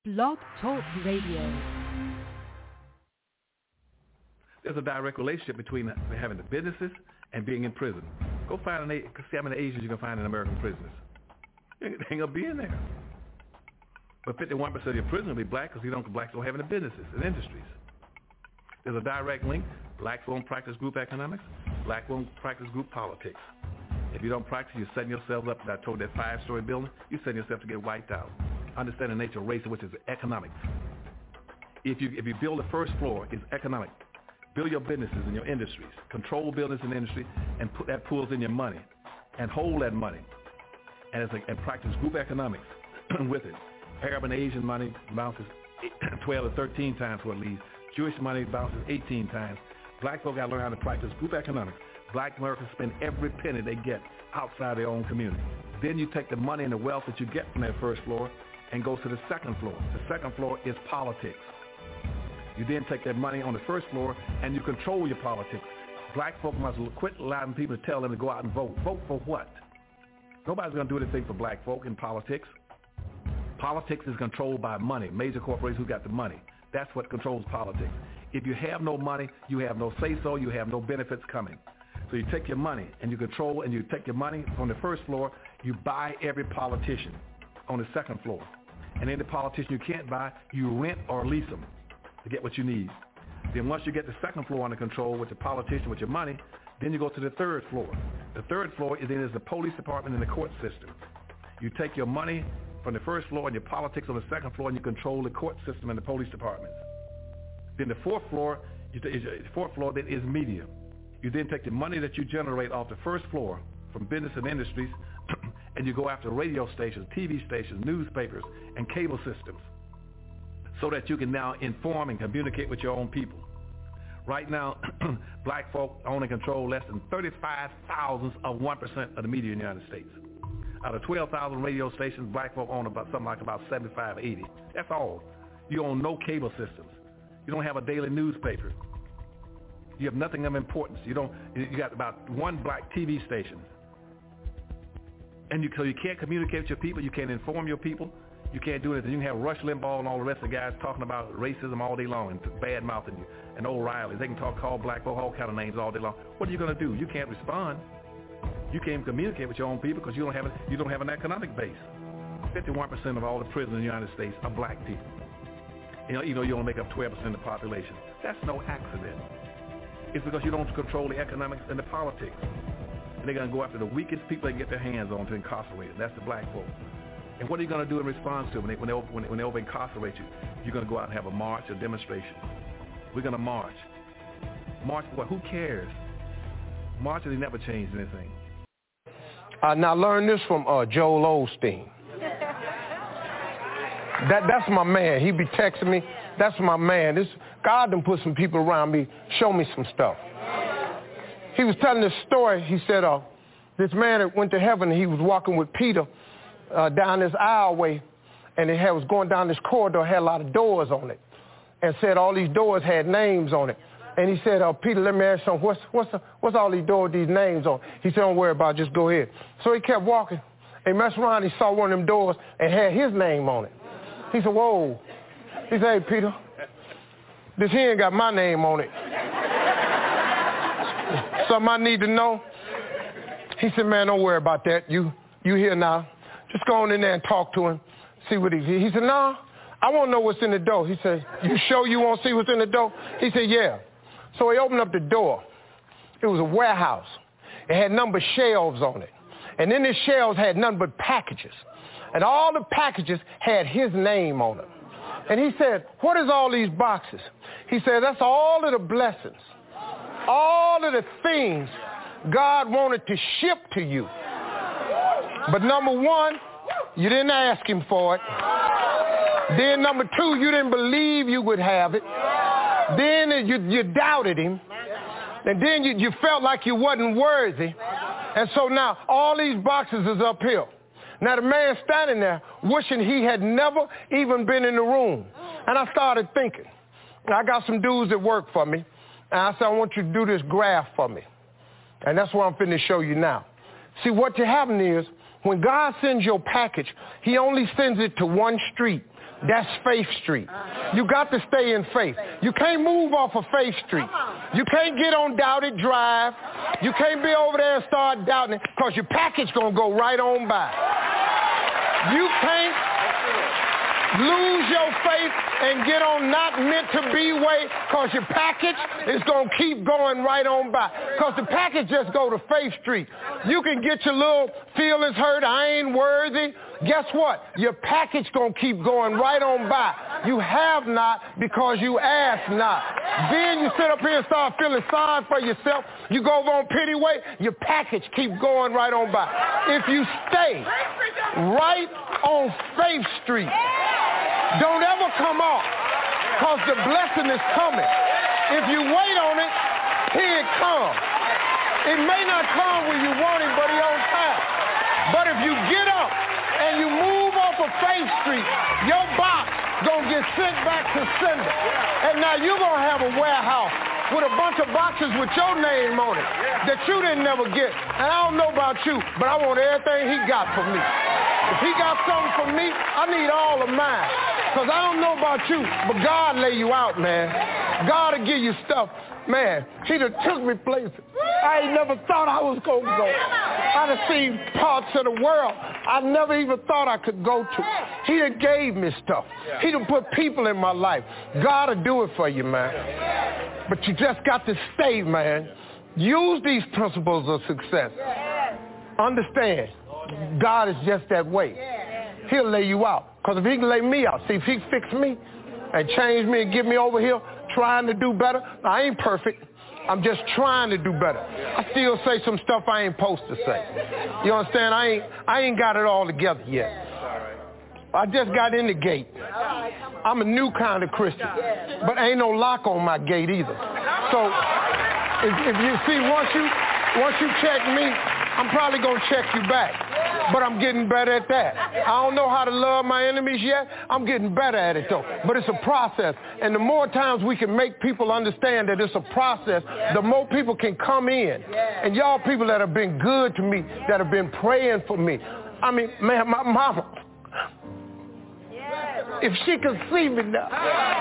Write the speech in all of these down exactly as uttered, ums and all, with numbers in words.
Blog Talk Radio. There's a direct relationship between having the businesses and being in prison. Go find an see how many Asians you can find in American prisons. They ain't gonna be in there. But fifty-one percent of your prisoners will be black because you don't blacks don't have any businesses and industries. There's a direct link. Blacks won't practice group economics. Black won't practice group politics. If you don't practice, you're setting yourself up. I told that five-story building, you're setting yourself to get wiped out. Understand the nature of race, which is economics. If you if you build the first floor, it's economic. Build your businesses and your industries. Control business and industry, and put that pulls in your money, and hold that money, and it's like, and practice group economics with it. Arab and Asian money bounces twelve to thirteen times what it leaves. Jewish money bounces eighteen times. Black folk got to learn how to practice group economics. Black Americans spend every penny they get outside their own community. Then you take the money and the wealth that you get from that first floor and go to the second floor. The second floor is politics. You then take that money on the first floor and you control your politics. Black folk must quit allowing people to tell them to go out and vote. Vote for what? Nobody's going to do anything for black folk in politics. Politics is controlled by money, major corporations who got the money. That's what controls politics. If you have no money, you have no say-so, you have no benefits coming. So you take your money and you control, and you take your money from the first floor, you buy every politician on the second floor. And any politician you can't buy, you rent or lease them to get what you need. Then once you get the second floor under control with the politician, with your money, then you go to the third floor. The third floor is then is the police department and the court system. You take your money from the first floor and your politics on the second floor, and you control the court system and the police departments. Then the fourth floor, is the fourth floor then is media. You then take the money that you generate off the first floor from business and industries, and you go after radio stations, T V stations, newspapers, and cable systems, so that you can now inform and communicate with your own people. Right now, black folk own and control less than thirty-five thousandths of one percent of the media in the United States. Out of twelve thousand radio stations, black folk own about something like about seventy-five, eighty. That's all. You own no cable systems. You don't have a daily newspaper. You have nothing of importance. You don't. You got about one black T V station, and you so you can't communicate with your people. You can't inform your people. You can't do anything. You can have Rush Limbaugh and all the rest of the guys talking about racism all day long and bad mouthing you, and O'Reilly. They can talk, call black folk all kind of names all day long. What are you going to do? You can't respond. You can't communicate with your own people because you don't have a, you don't have an economic base. fifty-one percent of all the prisoners in the United States are black people. You know, you know, you only make up twelve percent of the population. That's no accident. It's because you don't control the economics and the politics. And they're going to go after the weakest people they can get their hands on to incarcerate them. That's the black folk. And what are you going to do in response to it when they, when they, when they, when they over-incarcerate you? You're going to go out and have a march, a demonstration. We're going to march. March for what? Who cares? Marching, they never changed anything. Uh, now learn this from uh, Joel Osteen. That that's my man. He be texting me. That's my man. This God done put some people around me, show me some stuff. He was telling this story. He said, uh, this man that went to heaven, he was walking with Peter uh, down this aisleway, and it had, was going down this corridor, had a lot of doors on it, and said all these doors had names on it. And he said, uh, Peter, let me ask you something. What's, what's, the, what's all these doors, these names on? He said, don't worry about it, just go ahead. So he kept walking, and he messed around, he saw one of them doors and had his name on it. He said, whoa. He said, hey, Peter, this here ain't got my name on it. Something I need to know? He said, man, don't worry about that. You you here now. Just go on in there and talk to him, see what he's here. He said, no, I want to know what's in the door. He said, you sure you want to see what's in the door? He said, yeah. So he opened up the door. It was a warehouse. It had numbered shelves on it. And then the shelves had nothing but packages. And all the packages had his name on them. And he said, what is all these boxes? He said, that's all of the blessings, all of the things God wanted to ship to you. But number one, you didn't ask him for it. Then number two, you didn't believe you would have it. Then you, you doubted him. And then you, you felt like you wasn't worthy. And so now all these boxes is uphill. Now the man standing there wishing he had never even been in the room. And I started thinking, I got some dudes that work for me. And I said, I want you to do this graph for me. And that's what I'm finna show you now. See, what happening is when God sends your package, he only sends it to one street. That's Faith Street. You got to stay in faith. You can't move off of Faith Street. You can't get on Doubted Drive. You can't be over there and start doubting it because your package going to go right on by. You can't lose your faith and get on not meant to be way because your package is going to keep going right on by. Because the package just go to Faith Street. You can get your little feelings hurt, I ain't worthy. Guess what? Your package going to keep going right on by. You have not because you ask not. Then you sit up here and start feeling sorry for yourself. You go over on Pity Way, your package keep going right on by. If you stay right on Faith Street, don't ever come off because the blessing is coming. If you wait on it, here it comes. It may not come when you want it, but it's on time. But if you get up and you move off of Faith Street, your box gonna get sent back to sender. And now you're gonna have a warehouse with a bunch of boxes with your name on it that you didn't never get. And I don't know about you, but I want everything he got for me. If he got something for me, I need all of mine. Because I don't know about you, but God lay you out, man. God will give you stuff. Man, he done took me places I ain't never thought I was going to go. I done seen parts of the world I never even thought I could go to. He done gave me stuff. He done put people in my life. God will do it for you, man. But you just got to stay, man. Use these principles of success. Understand, God is just that way. He'll lay you out. Because if he can lay me out, see, if he fix me and change me and get me over here trying to do better, I ain't perfect. I'm just trying to do better. I still say some stuff I ain't supposed to say. You understand? I ain't, I ain't got it all together yet. I just got in the gate. I'm a new kind of Christian. But ain't no lock on my gate either. So if, if you see, once you, once you check me, I'm probably going to check you back. But I'm getting better at that. I don't know how to love my enemies yet. I'm getting better at it, though. But it's a process. And the more times we can make people understand that it's a process, the more people can come in. And y'all people that have been good to me, that have been praying for me. I mean, man, my mama, if she could see me now,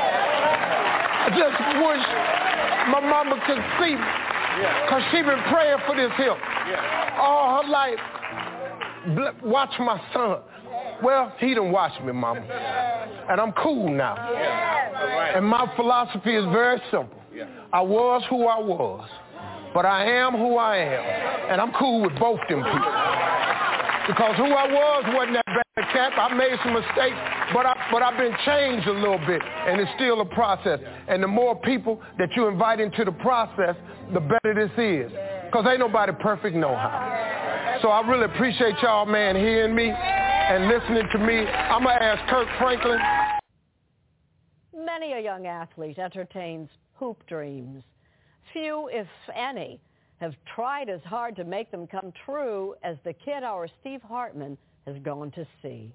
I just wish my mama could see me. Because she been praying for this here all her life. Watch my son. Well, he done watched me, mama. And I'm cool now. And my philosophy is very simple. I was who I was, but I am who I am. And I'm cool with both them people. Because who I was wasn't that bad cat. I made some mistakes, but, I, but I've been changed a little bit, and it's still a process. And the more people that you invite into the process, the better this is. Because ain't nobody perfect no how. So I really appreciate y'all, man, hearing me and listening to me. I'm going to ask Kirk Franklin. Many a young athlete entertains hoop dreams. Few, if any, have tried as hard to make them come true as the kid our Steve Hartman has gone to see.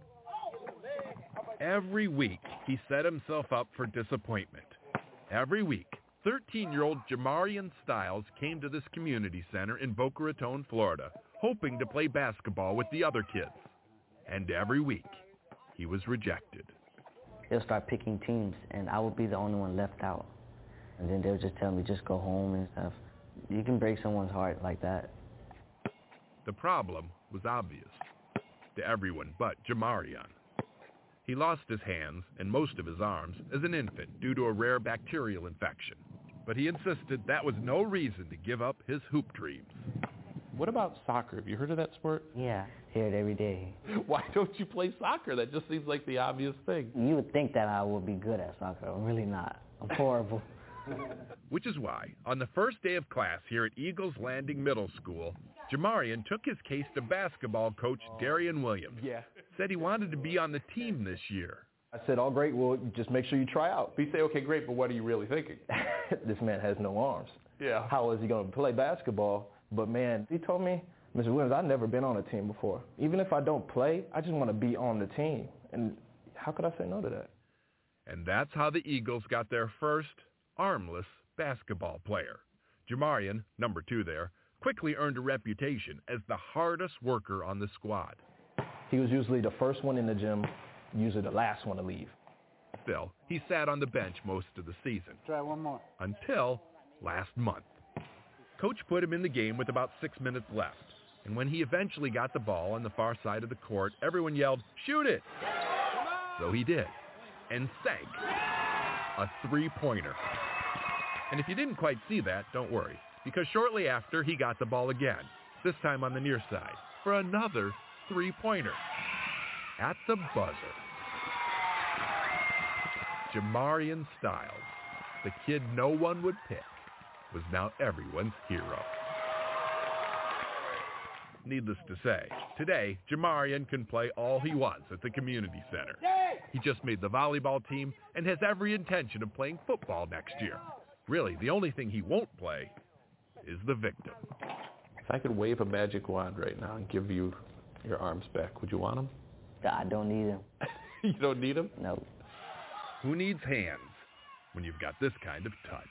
Every week, he set himself up for disappointment. Every week, thirteen-year-old Jamarian Styles came to this community center in Boca Raton, Florida, hoping to play basketball with the other kids. And every week, he was rejected. They'll start picking teams, and I would be the only one left out. And then they'll just tell me, just go home and stuff. You can break someone's heart like that. The problem was obvious to everyone but Jamarian. He lost his hands and most of his arms as an infant due to a rare bacterial infection. But he insisted that was no reason to give up his hoop dreams. What about soccer? Have you heard of that sport? Yeah, hear it every day. Why don't you play soccer? That just seems like the obvious thing. You would think that I would be good at soccer. I'm really not. I'm horrible. Which is why, on the first day of class here at Eagles Landing Middle School, Jamarian took his case to basketball coach Darian Williams. Yeah. Said he wanted to be on the team this year. I said, oh, great, well, just make sure you try out. You say, okay, great, but what are you really thinking? This man has no arms. Yeah. How is he going to play basketball? But, man, he told me, Mister Williams, I've never been on a team before. Even if I don't play, I just want to be on the team. And how could I say no to that? And that's how the Eagles got their first armless basketball player. Jamarian, number two there, quickly earned a reputation as the hardest worker on the squad. He was usually the first one in the gym, usually the last one to leave. Still, he sat on the bench most of the season. Try one more. Until last month. Coach put him in the game with about six minutes left. And when he eventually got the ball on the far side of the court, everyone yelled, "Shoot it!" So he did. And sank. A three-pointer. And if you didn't quite see that, don't worry. Because shortly after, he got the ball again. This time on the near side. For another three-pointer. At the buzzer. Jamarian Styles, the kid no one would pick, was now everyone's hero. Needless to say, today, Jamarian can play all he wants at the community center. He just made the volleyball team and has every intention of playing football next year. Really, the only thing he won't play is the victim. If I could wave a magic wand right now and give you your arms back, would you want them? I don't need them. You don't need them? No. Who needs hands when you've got this kind of touch?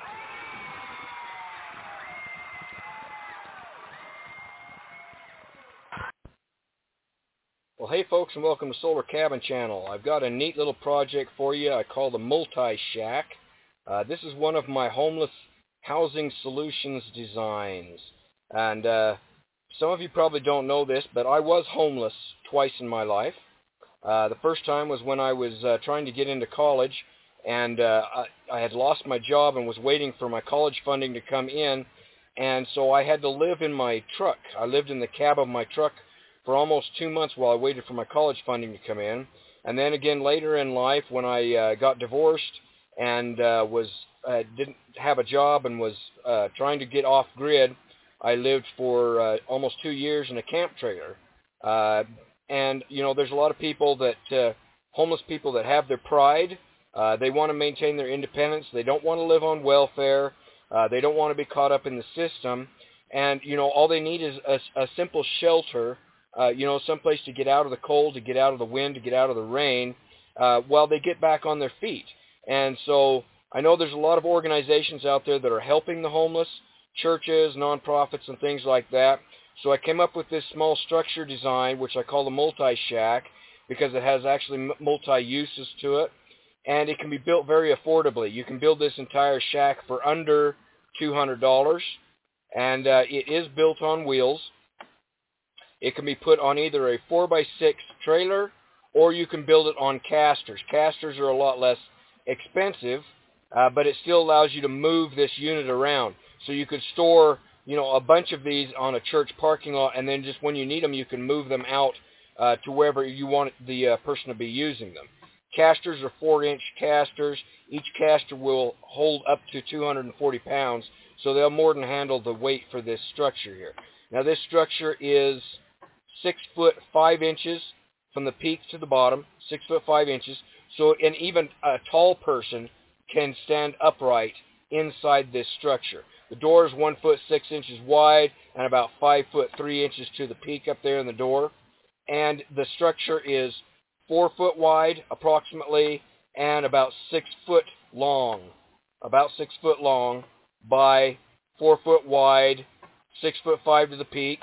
Well, hey folks, and welcome to Solar Cabin Channel. I've got a neat little project for you I call the Multi-Shack. Uh, this is one of my homeless housing solutions designs. And uh, some of you probably don't know this, but I was homeless twice in my life. Uh, the first time was when I was uh, trying to get into college, and uh, I, I had lost my job and was waiting for my college funding to come in, and so I had to live in my truck. I lived in the cab of my truck for almost two months while I waited for my college funding to come in. And then again later in life, when I uh, got divorced and uh, was uh, didn't have a job and was uh, trying to get off grid, I lived for uh, almost two years in a camp trailer. Uh, and you know, there's a lot of people that uh, homeless people that have their pride. Uh, they want to maintain their independence. They don't want to live on welfare. Uh, they don't want to be caught up in the system. And you know, all they need is a, a simple shelter. Uh, you know, someplace to get out of the cold, to get out of the wind, to get out of the rain, uh, while they get back on their feet. And so I know there's a lot of organizations out there that are helping the homeless, churches, nonprofits, and things like that. So I came up with this small structure design, which I call the Multi-Shack, because it has actually multi-uses to it. And it can be built very affordably. You can build this entire shack for under two hundred dollars. And uh, it is built on wheels. It can be put on either a four by six trailer, or you can build it on casters. Casters are a lot less expensive, uh, but it still allows you to move this unit around. So you could store, you know, a bunch of these on a church parking lot, and then just when you need them, you can move them out uh, to wherever you want the uh, person to be using them. Casters are four-inch casters. Each caster will hold up to two hundred forty pounds, so they'll more than handle the weight for this structure here. Now, this structure is six foot five inches from the peak to the bottom, six foot five inches. So an even a tall person can stand upright inside this structure. The door is one foot six inches wide and about five foot three inches to the peak up there in the door. And the structure is four foot wide approximately and about six foot long, about six foot long by four foot wide, six foot five to the peak.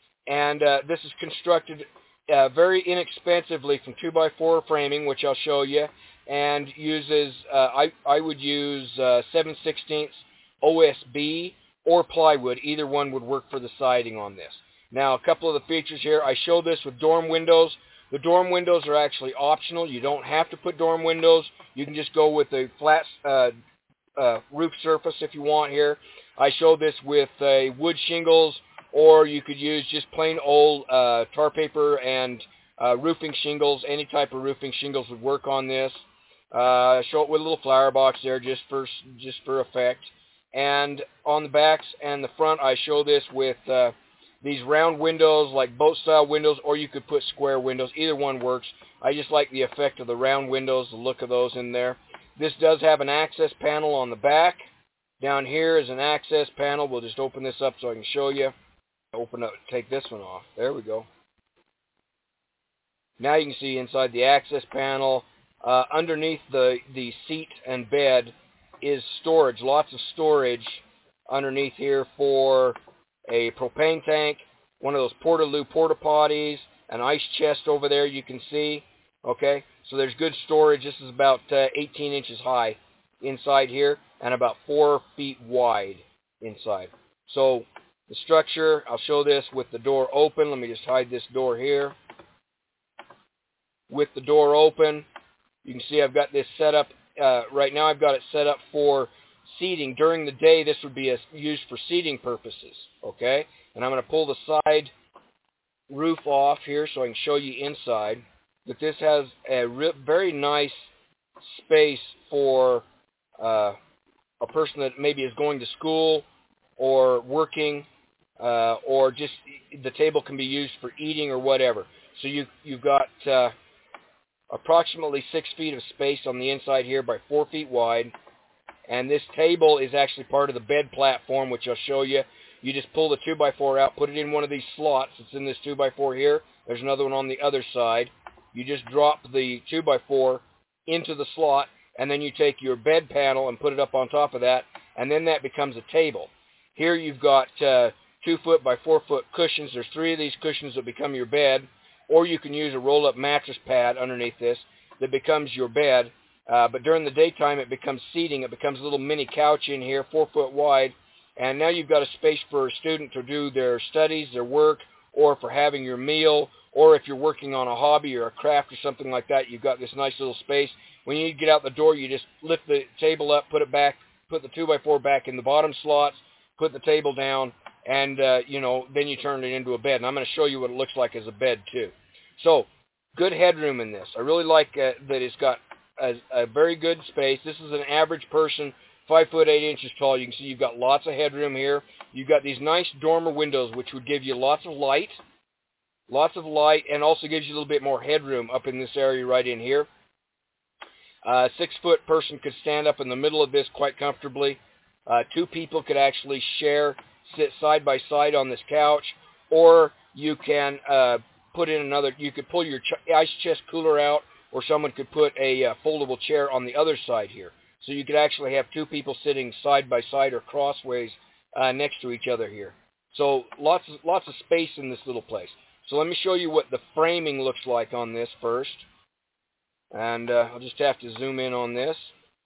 And uh, this is constructed uh, very inexpensively from two by four framing, which I'll show you, and uses, uh, I, I would use uh, seven sixteenths O S B or plywood. Either one would work for the siding on this. Now, a couple of the features here. I show this with dorm windows. The dorm windows are actually optional. You don't have to put dorm windows. You can just go with a flat uh, uh, roof surface if you want here. I show this with uh, wood shingles, or you could use just plain old uh, tar paper and uh, roofing shingles. Any type of roofing shingles would work on this. Uh, show it with a little flower box there just for just for effect. And on the backs and the front, I show this with uh, these round windows, like boat-style windows, or you could put square windows. Either one works. I just like the effect of the round windows, the look of those in there. This does have an access panel on the back. Down here is an access panel. We'll just open this up so I can show you. Open up, take this one off. There we go. Now you can see inside the access panel, uh, underneath the, the seat and bed is storage, lots of storage underneath here for a propane tank, one of those Portaloo porta potties, an ice chest over there you can see. Okay, so there's good storage. This is about uh, eighteen inches high inside here and about four feet wide inside. So the structure, I'll show this with the door open. Let me just hide this door here. With the door open, you can see I've got this set up. Uh, right now I've got it set up for seating. During the day, this would be a, used for seating purposes. Okay, and I'm going to pull the side roof off here so I can show you inside. But this has a re- very nice space for uh, a person that maybe is going to school or working, uh, or just the table can be used for eating or whatever. So you, you've got uh, approximately six feet of space on the inside here by four feet wide. And this table is actually part of the bed platform, which I'll show you. You just pull the two by four out, put it in one of these slots. It's in this two by four here. There's another one on the other side. You just drop the two by four into the slot, and then you take your bed panel and put it up on top of that, and then that becomes a table. Here you've got uh, two foot by four foot cushions. There's three of these cushions that become your bed, or you can use a roll-up mattress pad underneath this that becomes your bed. Uh, but during the daytime, it becomes seating. It becomes a little mini couch in here, four foot wide, and now you've got a space for a student to do their studies, their work, or for having your meal, or if you're working on a hobby or a craft or something like that, you've got this nice little space. When you get out the door, you just lift the table up, put it back, put the two by four back in the bottom slots, put the table down, and, uh, you know, then you turn it into a bed. And I'm going to show you what it looks like as a bed, too. So, good headroom in this. I really like uh, that it's got a, a very good space. This is an average person, five foot eight inches tall. You can see you've got lots of headroom here. You've got these nice dormer windows, which would give you lots of light. Lots of light, and also gives you a little bit more headroom up in this area right in here. A six-foot person could stand up in the middle of this quite comfortably. Uh, two people could actually share, sit side by side on this couch, or you can uh, put in another, you could pull your ch- ice chest cooler out, or someone could put a uh, foldable chair on the other side here. So you could actually have two people sitting side by side or crossways uh, next to each other here. So lots of, lots of space in this little place. So let me show you what the framing looks like on this first. And uh, I'll just have to zoom in on this.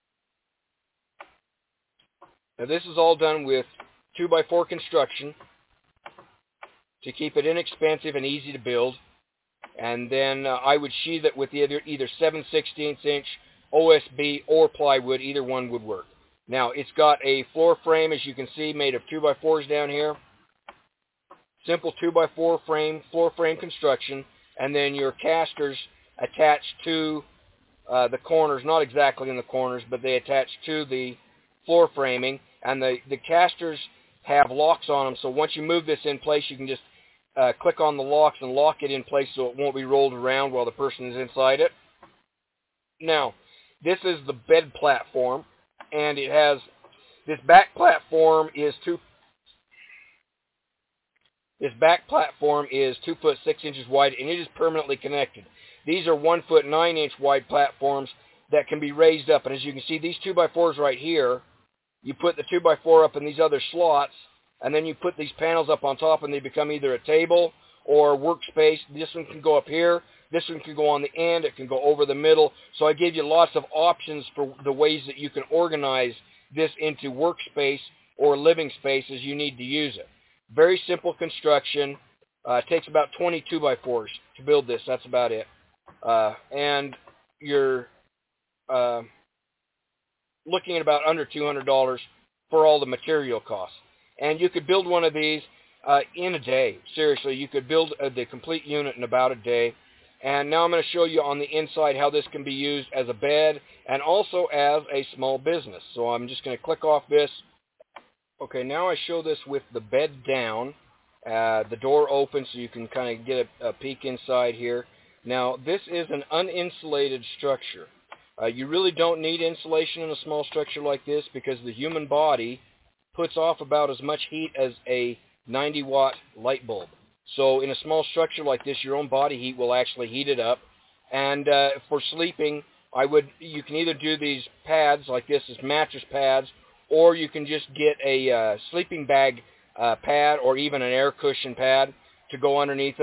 Now this is all done with two by four construction to keep it inexpensive and easy to build. And then uh, I would sheathe it with either, either seven sixteenths inch O S B or plywood. Either one would work. Now it's got a floor frame, as you can see, made of two by fours down here. Simple two by four frame, floor frame construction, and then your casters attached to uh, the corners, not exactly in the corners, but they attach to the floor framing, and the, the casters have locks on them, so once you move this in place, you can just uh, click on the locks and lock it in place so it won't be rolled around while the person is inside it. Now, this is the bed platform, and it has, this back platform is two This back platform is two foot six inches wide, and it is permanently connected. These are one foot nine inch wide platforms that can be raised up. And as you can see, these two by fours right here, you put the two by four up in these other slots, and then you put these panels up on top, and they become either a table or a workspace. This one can go up here. This one can go on the end. It can go over the middle. So I gave you lots of options for the ways that you can organize this into workspace or living space as you need to use it. Very simple construction. Uh, it takes about twenty-two by fours to build this. That's about it. Uh, and you're uh, looking at about under two hundred dollars for all the material costs. And you could build one of these uh, in a day. Seriously, you could build uh, the complete unit in about a day. And now I'm going to show you on the inside how this can be used as a bed and also as a small business. So I'm just going to click off this. Okay, now I show this with the bed down, uh, the door open so you can kind of get a, a peek inside here. Now, this is an uninsulated structure. Uh, you really don't need insulation in a small structure like this because the human body puts off about as much heat as a ninety watt light bulb. So in a small structure like this, your own body heat will actually heat it up. And uh, for sleeping, I would you can either do these pads like this as mattress pads, or you can just get a uh, sleeping bag uh, pad or even an air cushion pad to go underneath it.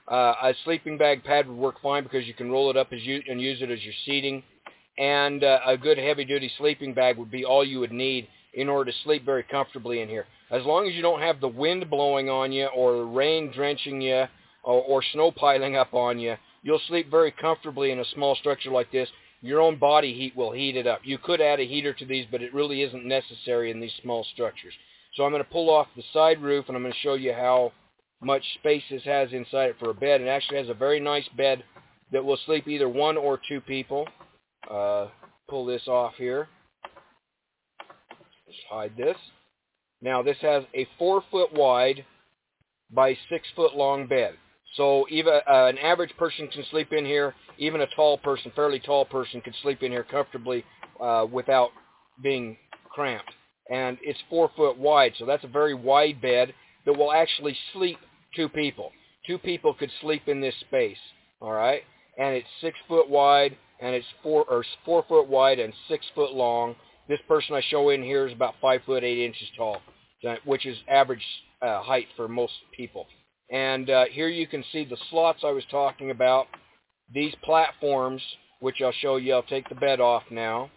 Uh, a sleeping bag pad would work fine because you can roll it up as you, and use it as your seating. And uh, a good heavy-duty sleeping bag would be all you would need in order to sleep very comfortably in here. As long as you don't have the wind blowing on you or the rain drenching you or, or snow piling up on you, you'll sleep very comfortably in a small structure like this. Your own body heat will heat it up. You could add a heater to these, but it really isn't necessary in these small structures. So I'm going to pull off the side roof, and I'm going to show you how much space this has inside it for a bed. It actually has a very nice bed that will sleep either one or two people. Uh, pull this off here. Just hide this. Now this has a four foot wide by six foot long bed. So even uh, an average person can sleep in here. Even a tall person, fairly tall person, could sleep in here comfortably uh, without being cramped. And it's four foot wide, so that's a very wide bed that will actually sleep two people. Two people could sleep in this space, all right? And it's six foot wide, and it's four or four foot wide and six foot long. This person I show in here is about five foot eight inches tall, which is average uh, height for most people. And uh, here you can see the slots I was talking about. These platforms, which I'll show you. I'll take the bed off now.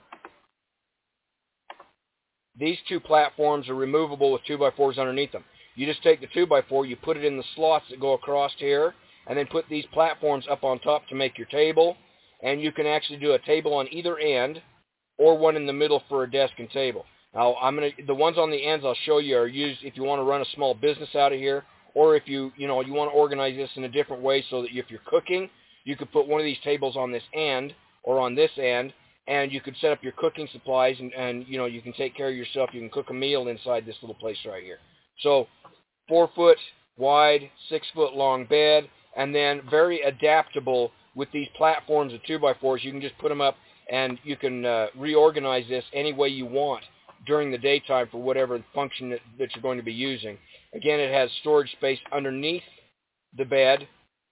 These two platforms are removable with two by fours underneath them. You just take the two by four, you put it in the slots that go across here, and then put these platforms up on top to make your table. And you can actually do a table on either end or one in the middle for a desk and table. Now, I'm gonna, the ones on the ends I'll show you are used if you want to run a small business out of here, or if you, you know, you want to organize this in a different way so that if you're cooking, you could put one of these tables on this end or on this end, and you could set up your cooking supplies, and, and you know, you can take care of yourself. You can cook a meal inside this little place right here. So four foot wide, six foot long bed, and then very adaptable with these platforms of two by fours. You can just put them up, and you can uh, reorganize this any way you want during the daytime for whatever function that, that you're going to be using. Again, it has storage space underneath the bed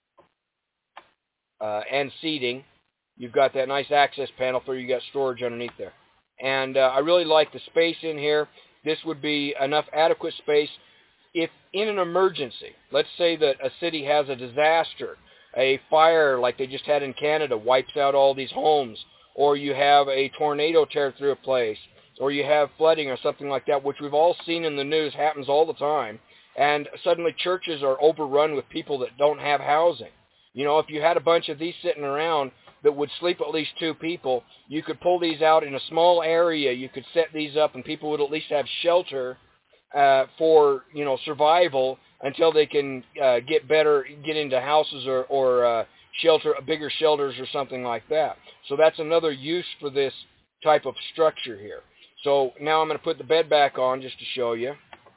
uh, and seating. You've got that nice access panel for you got storage underneath there. And uh, I really like the space in here. This would be enough adequate space if in an emergency, let's say that a city has a disaster, a fire like they just had in Canada wipes out all these homes, or you have a tornado tear through a place, or you have flooding or something like that, which we've all seen in the news, happens all the time, and suddenly churches are overrun with people that don't have housing. You know, if you had a bunch of these sitting around that would sleep at least two people, you could pull these out in a small area. You could set these up, and people would at least have shelter uh, for, you know, survival until they can uh, get better, get into houses or, or uh, shelter, bigger shelters or something like that. So that's another use for this type of structure here. So now I'm going to put the bed back on just to show you.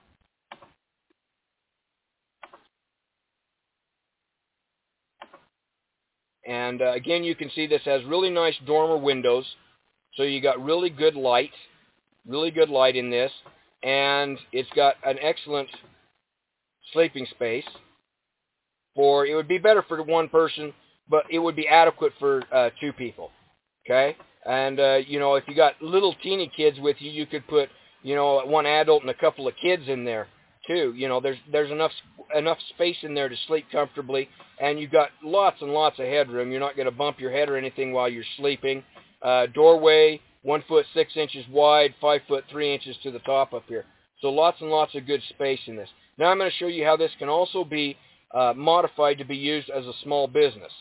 And uh, again, you can see this has really nice dormer windows. So you got really good light, really good light in this. And it's got an excellent sleeping space. For it would be better for one person, but it would be adequate for uh, two people. Okay? And, uh, you know, if you got little teeny kids with you, you could put, you know, one adult and a couple of kids in there, too. You know, there's there's enough enough space in there to sleep comfortably, and you've got lots and lots of headroom. You're not going to bump your head or anything while you're sleeping. Uh, doorway, one foot six inches wide, five foot three inches to the top up here. So lots and lots of good space in this. Now I'm going to show you how this can also be uh, modified to be used as a small business.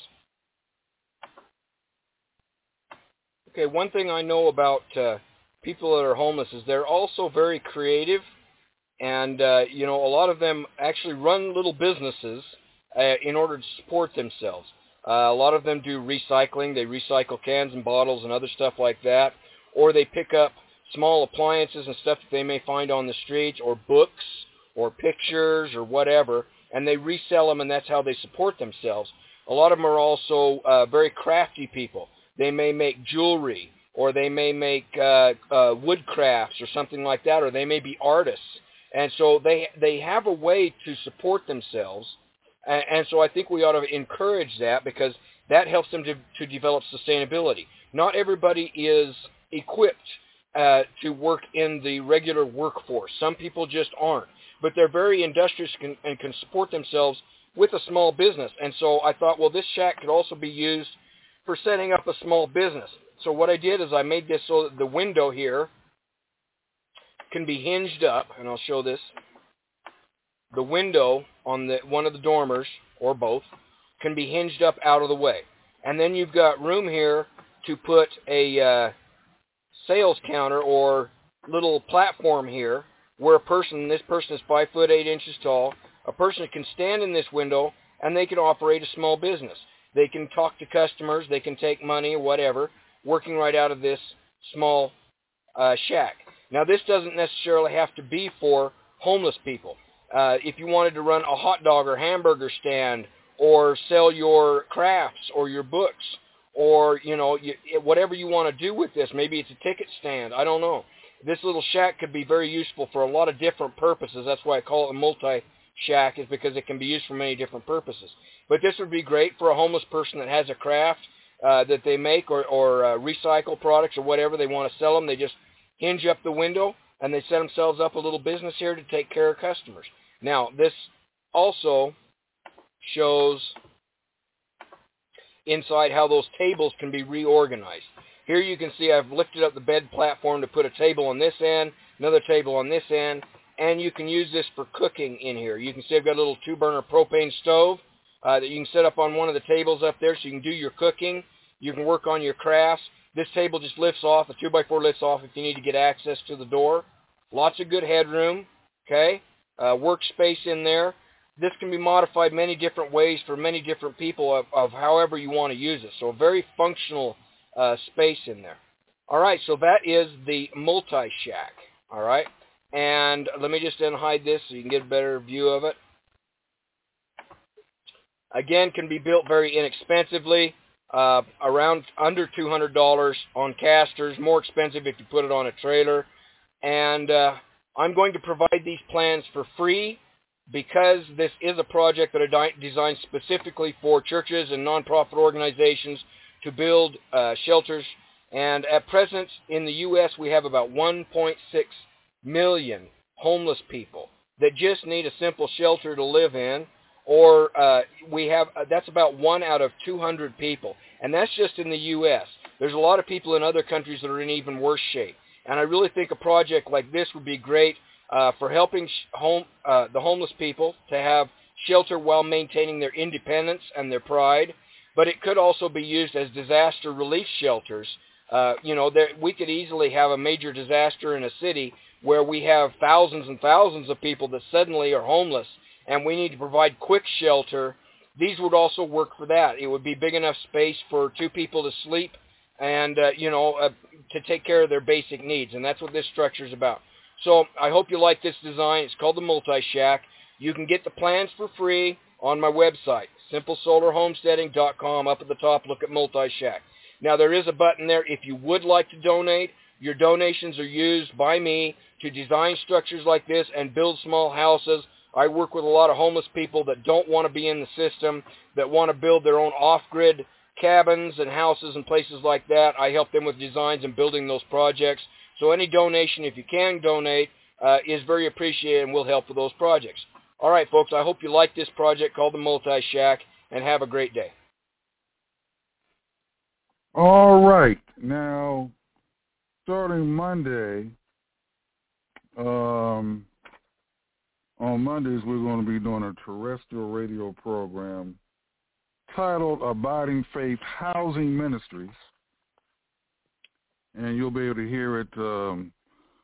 Okay, one thing I know about uh, people that are homeless is they're also very creative, and uh, you know, a lot of them actually run little businesses uh, in order to support themselves. Uh, a lot of them do recycling. They recycle cans and bottles and other stuff like that, or they pick up small appliances and stuff that they may find on the streets, or books, or pictures, or whatever, and they resell them, and that's how they support themselves. A lot of them are also uh, very crafty people. They may make jewelry, or they may make uh, uh, wood crafts or something like that, or they may be artists. And so they they have a way to support themselves. And, and so I think we ought to encourage that, because that helps them to, to develop sustainability. Not everybody is equipped uh, to work in the regular workforce. Some people just aren't. But they're very industrious can, and can support themselves with a small business. And so I thought, well, this shack could also be used for setting up a small business. So what I did is I made this so that the window here can be hinged up, and I'll show this. The window on the one of the dormers, or both, can be hinged up out of the way. And then you've got room here to put a uh, sales counter or little platform here where a person, this person is five foot eight inches tall, a person can stand in this window and they can operate a small business. They can talk to customers, they can take money or whatever, working right out of this small uh, shack. Now this doesn't necessarily have to be for homeless people. Uh, if you wanted to run a hot dog or hamburger stand or sell your crafts or your books or, you know, you, whatever you want to do with this, maybe it's a ticket stand, I don't know. This little shack could be very useful for a lot of different purposes. That's why I call it a multi-shack, is because it can be used for many different purposes. But this would be great for a homeless person that has a craft uh, that they make or, or uh, recycle products or whatever. They want to sell them. They just hinge up the window and they set themselves up a little business here to take care of customers. Now, this also shows inside how those tables can be reorganized. Here you can see I've lifted up the bed platform to put a table on this end, another table on this end, and you can use this for cooking in here. You can see I've got a little two-burner propane stove uh, that you can set up on one of the tables up there so you can do your cooking. You can work on your crafts. This table just lifts off, the two by four lifts off if you need to get access to the door. Lots of good headroom, okay? Uh, workspace in there. This can be modified many different ways for many different people of, of however you want to use it. So a very functional uh, space in there. All right, so that is the multi-shack, all right? And let me just unhide this so you can get a better view of it. Again, can be built very inexpensively, uh, around under two hundred dollars on casters, more expensive if you put it on a trailer. And uh, I'm going to provide these plans for free because this is a project that I designed specifically for churches and nonprofit organizations to build uh, shelters. And at present in the U S we have about one point six million homeless people that just need a simple shelter to live in, or uh, we have uh, that's about one out of two hundred people, and that's just in the U S There's a lot of people in other countries that are in even worse shape, and I really think a project like this would be great uh, for helping sh- home uh, the homeless people to have shelter while maintaining their independence and their pride. But it could also be used as disaster relief shelters. Uh, you know, there, we could easily have a major disaster in a city where we have thousands and thousands of people that suddenly are homeless, and we need to provide quick shelter. These would also work for that. It would be big enough space for two people to sleep and, uh, you know, uh, to take care of their basic needs, and that's what this structure is about. So I hope you like this design. It's called the Multi-Shack. You can get the plans for free on my website, simple solar homesteading dot com. Up at the top, look at Multi-Shack. Now, there is a button there if you would like to donate. Your donations are used by me to design structures like this and build small houses. I work with a lot of homeless people that don't want to be in the system, that want to build their own off-grid cabins and houses and places like that. I help them with designs and building those projects. So any donation, if you can donate, uh, is very appreciated and will help with those projects. All right, folks, I hope you like this project called the Multi-Shack, and have a great day. All right. Now, starting Monday, um, on Mondays, we're going to be doing a terrestrial radio program titled Abiding Faith Housing Ministries. And you'll be able to hear it um,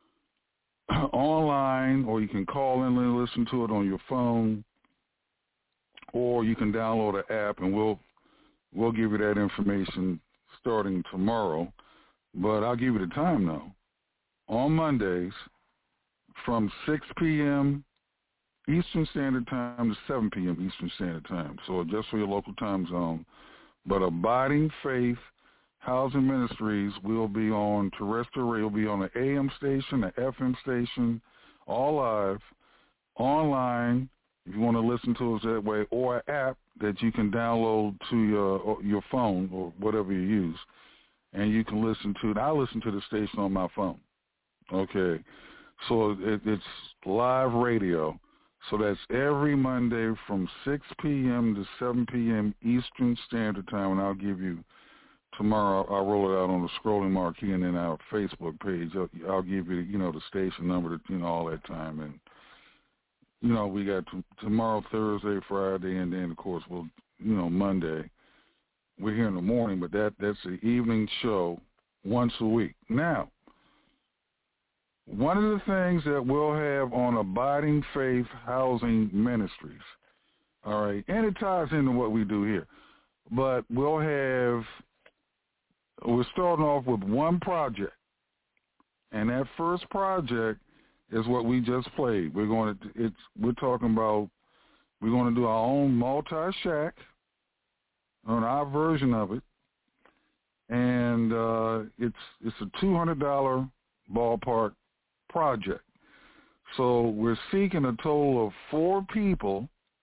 online, or you can call in and listen to it on your phone, or you can download an app, and we'll we'll give you that information starting tomorrow. But I'll give you the time now. On Mondays, from six p.m. Eastern Standard Time to seven p.m. Eastern Standard Time, so just for your local time zone. But Abiding Faith Housing Ministries will be on terrestrial radio, will be on the A M station, the F M station, all live, online, if you want to listen to us that way, or an app that you can download to your your phone or whatever you use, and you can listen to it. I listen to the station on my phone. Okay, so it, it's live radio. So that's every Monday from six p.m. to seven p.m. Eastern Standard Time, and I'll give you tomorrow. I'll roll it out on the scrolling marquee and then our Facebook page. I'll, I'll give you, you know, the station number, you know, all that time, and you know, we got t- tomorrow, Thursday, Friday, and then of course we'll, you know, Monday. We're here in the morning, but that that's the evening show once a week. Now, one of the things that we'll have on Abiding Faith Housing Ministries, all right, and it ties into what we do here, but we'll have, we're starting off with one project, and that first project is what we just played. We're going to, it's, we're talking about, we're going to do our own multi-shack on our version of it, and uh, it's it's a two hundred dollars ballpark project. So we're seeking a total of four people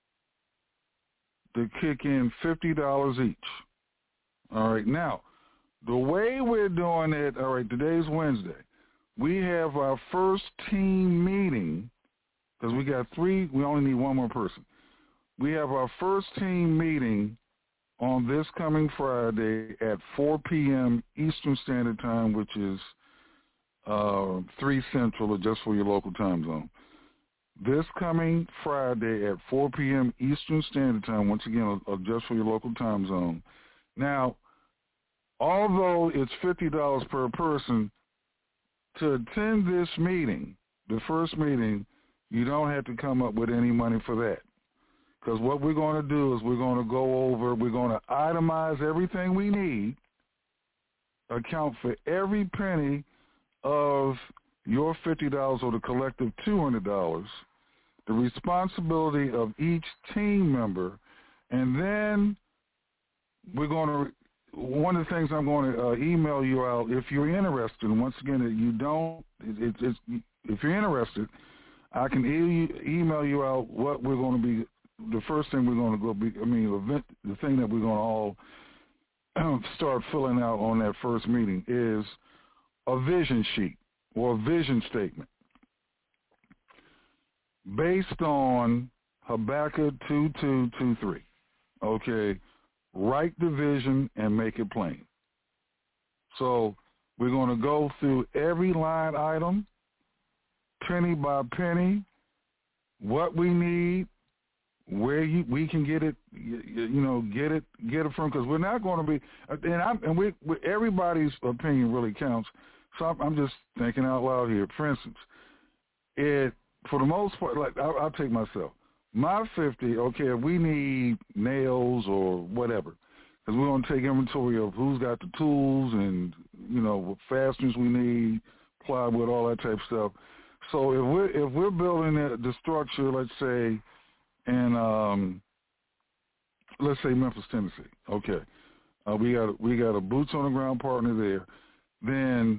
to kick in fifty dollars each. All right, now, the way we're doing it, all right, today's Wednesday. We have our first team meeting, because we got three, we only need one more person. We have our first team meeting on this coming Friday at four p.m. Eastern Standard Time, which is uh, three Central, or just for your local time zone. This coming Friday at four p.m. Eastern Standard Time, once again, uh, just for your local time zone. Now, although it's fifty dollars per person, to attend this meeting, the first meeting, you don't have to come up with any money for that. Because what we're going to do is we're going to go over, we're going to itemize everything we need, account for every penny of your fifty dollars or the collective two hundred dollars, the responsibility of each team member, and then we're going to, one of the things I'm going to uh, email you out, if you're interested, and once again, you don't, it, it, it's, if you're interested, I can e- email you out what we're going to be, the first thing we're going to go be, I mean, event, the thing that we're going to all start filling out on that first meeting is a vision sheet or a vision statement based on Habakkuk two two two three. Okay, write the vision and make it plain. So we're going to go through every line item, penny by penny, what we need, where you, we can get it, you, you know, get it, get it from, because we're not going to be, and, I'm, and we, we, everybody's opinion really counts. So I'm, I'm just thinking out loud here. For instance, it, for the most part, like I'll, I'll take myself. My fifty, okay, if we need nails or whatever, because we're going to take inventory of who's got the tools and, you know, what fasteners we need, plywood, all that type of stuff. So if we're, if we're building the, the structure, let's say, in, um, let's say Memphis, Tennessee, okay, uh, we got we got a boots-on-the-ground partner there, then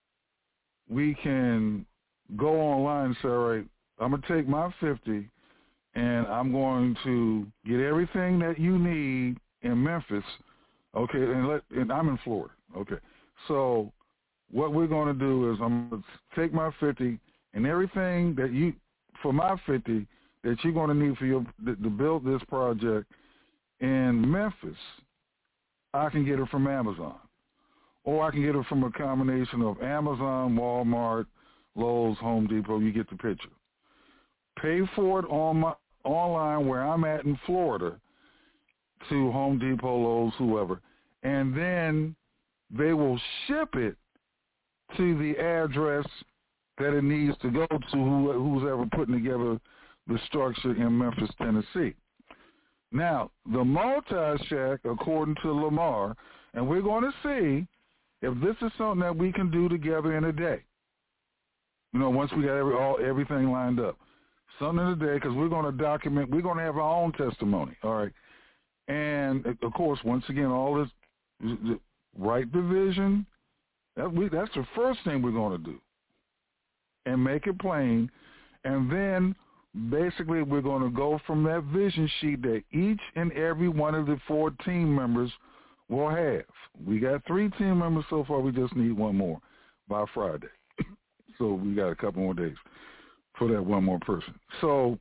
we can go online and say, all right, I'm going to take my fifty, and I'm going to get everything that you need in Memphis, okay, and let and I'm in Florida, okay. So what we're going to do is I'm going to take my fifty and everything that you, for my fifty, that you're going to need for your to build this project in Memphis, I can get it from Amazon. Or I can get it from a combination of Amazon, Walmart, Lowe's, Home Depot. You get the picture. Pay for it on my online where I'm at in Florida to Home Depot, Lowe's, whoever, and then they will ship it to the address that it needs to go to, who, who's ever putting together the structure in Memphis, Tennessee. Now, the multi-shack, according to Lamar, and we're going to see if this is something that we can do together in a day. You know, once we got every, all, everything lined up. Something in a day, because we're going to document, we're going to have our own testimony, all right? And, of course, once again, all this, write the vision, that we, that's the first thing we're going to do, and make it plain. And then, basically, we're going to go from that vision sheet that each and every one of the four team members will have. We got three team members so far. We just need one more by Friday. So we got a couple more days for that one more person. So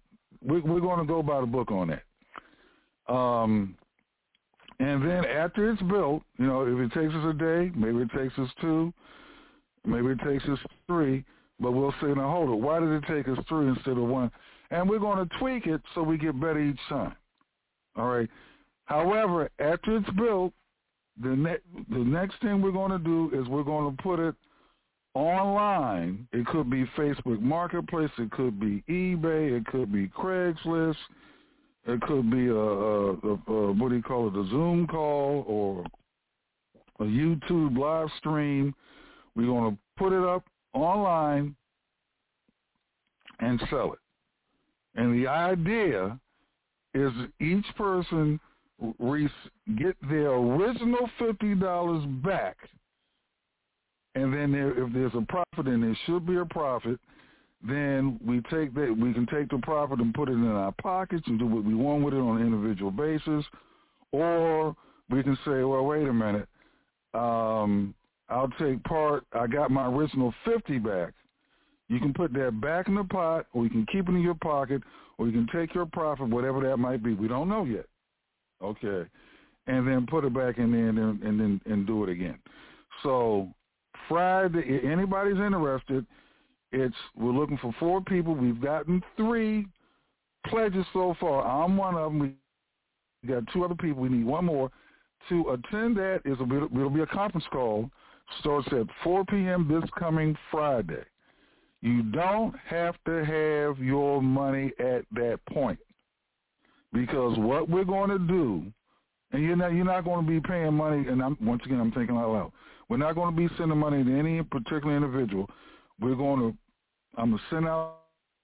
we, we're going to go by the book on that. Um, and then after it's built, you know, if it takes us a day, maybe it takes us two, maybe it takes us three, but we'll say, now hold it, why did it take us three instead of one? And we're going to tweak it so we get better each time. All right. However, after it's built, the, ne- the next thing we're going to do is we're going to put it online. It could be Facebook Marketplace. It could be eBay. It could be Craigslist. It could be a, a, a, a what do you call it, a Zoom call or a YouTube live stream. We're going to put it up online and sell it. And the idea is each person re- get their original fifty dollars back. And then there, if there's a profit, and there should be a profit, then we take that. We can take the profit and put it in our pockets and do what we want with it on an individual basis. Or we can say, well, wait a minute, um, I'll take part. I got my original fifty back. You can put that back in the pot, or you can keep it in your pocket, or you can take your profit, whatever that might be. We don't know yet. Okay. And then put it back in there and then and, then, and do it again. So Friday, if anybody's interested, it's we're looking for four people. We've gotten three pledges so far. I'm one of them. We got two other people. We need one more. To attend that, is a, it'll be a conference call. Starts at four p.m. this coming Friday. You don't have to have your money at that point, because what we're going to do, and you're not you're not going to be paying money. And I'm, once again, I'm thinking out loud. We're not going to be sending money to any particular individual. We're going to I'm going to send out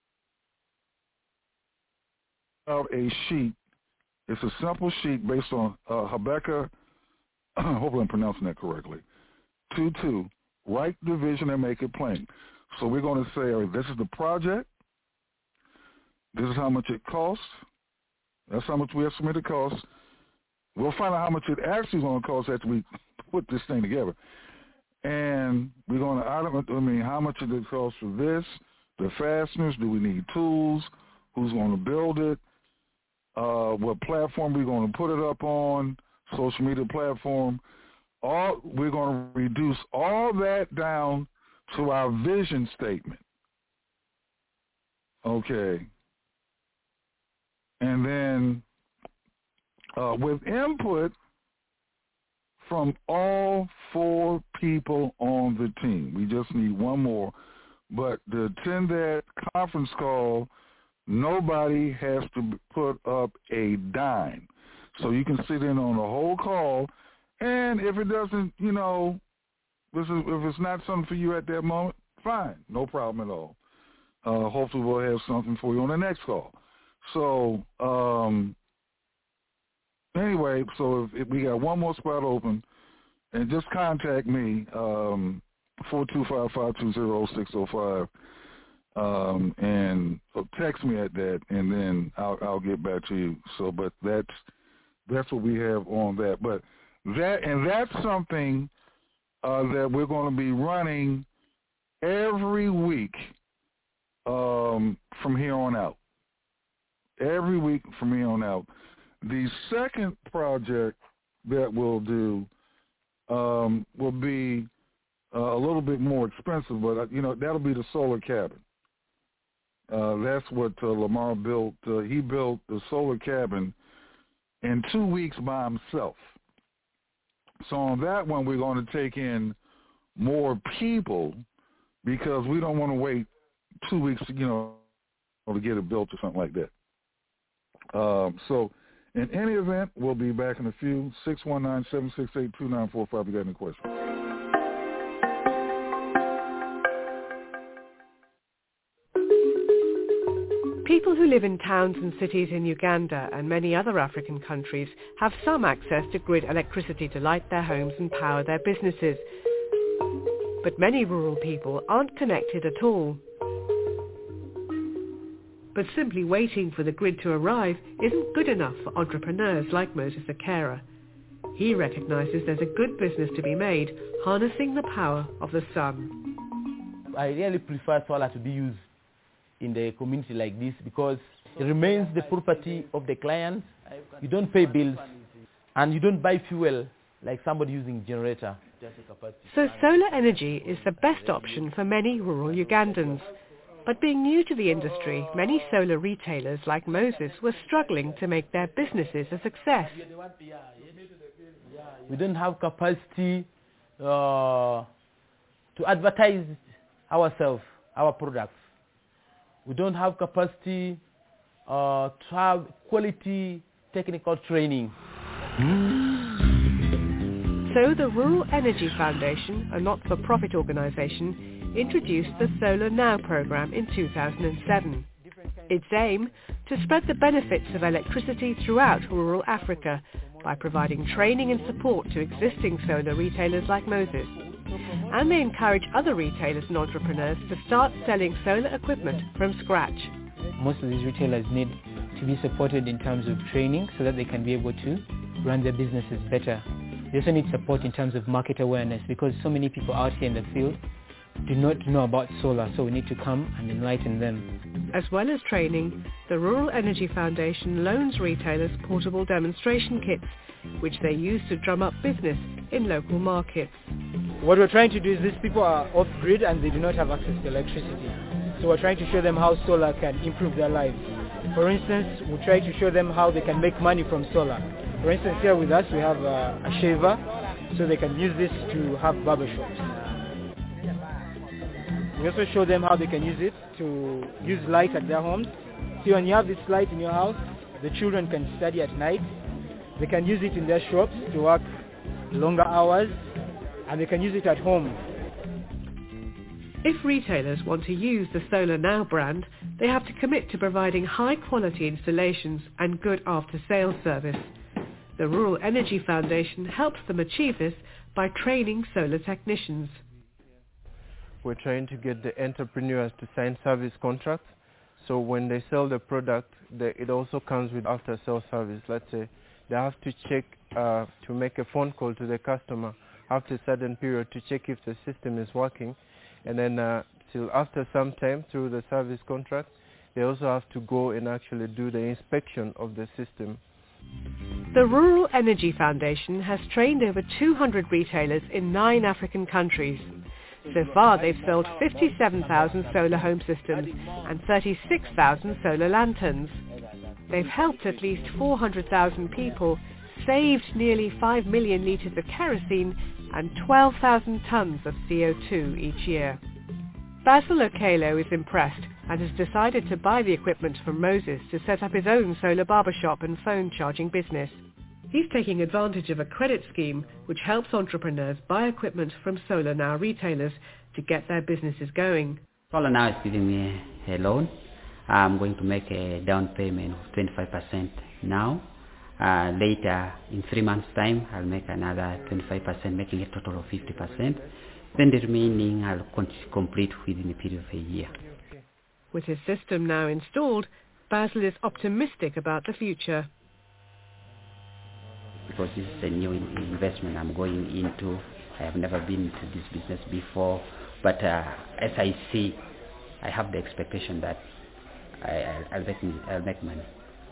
a sheet. It's a simple sheet based on uh, Habakkuk. Hopefully, I'm pronouncing that correctly. Two two. Write the vision and make it plain. So we're going to say, all right, this is the project. This is how much it costs. That's how much we estimate it costs. We'll find out how much it actually is going to cost after we put this thing together. And we're going to, I mean, how much does it cost for this? The fasteners, do we need tools? Who's going to build it? Uh, what platform we're going to put it up on? Social media platform. All we're going to reduce all that down to our vision statement. Okay. And then uh, with input from all four people on the team. We just need one more. But to attend that conference call, nobody has to put up a dime. So you can sit in on the whole call, and if it doesn't, you know, this is, if it's not something for you at that moment, fine, no problem at all. Uh, hopefully we'll have something for you on the next call. So um, anyway, so if, if we got one more spot open, and just contact me, um, four two five, five two zero, six zero five, um, and text me at that, and then I'll, I'll get back to you. So, but that's that's what we have on that. But that and that's something uh, that we're going to be running every week um, from here on out. Every week from here on out. The second project that we'll do um, will be uh, a little bit more expensive, but uh, you know that'll be the solar cabin. Uh, that's what uh, Lamar built. Uh, he built the solar cabin in two weeks by himself. So on that one, we're going to take in more people because we don't want to wait two weeks, you know, to get it built or something like that. Um, so in any event, we'll be back in a few. six one nine, seven six eight, two nine four five. You got any questions? People who live in towns and cities in Uganda and many other African countries have some access to grid electricity to light their homes and power their businesses. But many rural people aren't connected at all. But simply waiting for the grid to arrive isn't good enough for entrepreneurs like Moses Akera. He recognizes there's a good business to be made harnessing the power of the sun. I really prefer solar to be used in the community like this because It remains the property of the client. You don't pay bills, and you don't buy fuel like somebody using generator. So solar energy is the best option for many rural Ugandans. But being new to the industry, many solar retailers like Moses were struggling to make their businesses a success. We don't have capacity uh, to advertise ourselves, our products. We don't have capacity uh, to have quality technical training. So the Rural Energy Foundation, a not-for-profit organization, introduced the Solar Now program in two thousand seven. Its aim, to spread the benefits of electricity throughout rural Africa by providing training and support to existing solar retailers like Moses. And they encourage other retailers and entrepreneurs to start selling solar equipment from scratch. Most of these retailers need to be supported in terms of training so that they can be able to run their businesses better. They also need support in terms of market awareness because so many people out here in the field do not know about solar, so we need to come and enlighten them. As well as training, the Rural Energy Foundation loans retailers portable demonstration kits, which they use to drum up business in local markets. What we're trying to do is these people are off-grid and they do not have access to electricity. So we're trying to show them how solar can improve their lives. For instance, we try to show them how they can make money from solar. For instance, here with us we have a, a shaver, so they can use this to have barbershops. We also show them how they can use it to use light at their homes. See, when you have this light in your house, the children can study at night. They can use it in their shops to work longer hours, and they can use it at home. If retailers want to use the Solar Now brand, they have to commit to providing high-quality installations and good after-sales service. The Rural Energy Foundation helps them achieve this by training solar technicians. We're trying to get the entrepreneurs to sign service contracts. So when they sell the product, they, it also comes with after-sales service. Let's say they have to check uh, to make a phone call to the customer after a certain period to check if the system is working. And then uh, till after some time through the service contract, they also have to go and actually do the inspection of the system. The Rural Energy Foundation has trained over two hundred retailers in nine African countries. So far they've sold fifty-seven thousand solar home systems and thirty-six thousand solar lanterns. They've helped at least four hundred thousand people, saved nearly five million litres of kerosene and twelve thousand tonnes of C O two each year. Basil Okelo is impressed and has decided to buy the equipment from Moses to set up his own solar barbershop and phone charging business. He's taking advantage of a credit scheme which helps entrepreneurs buy equipment from Solar Now retailers to get their businesses going. Solar Now is giving me a loan. I'm going to make a down payment of twenty-five percent now. Uh, later, in three months' time, I'll make another twenty-five percent, making a total of fifty percent. Then the remaining I'll complete within a period of a year. With his system now installed, Basil is optimistic about the future. Because this is a new investment I'm going into. I have never been into this business before, but uh, as I see, I have the expectation that I, I'll, make, I'll make money.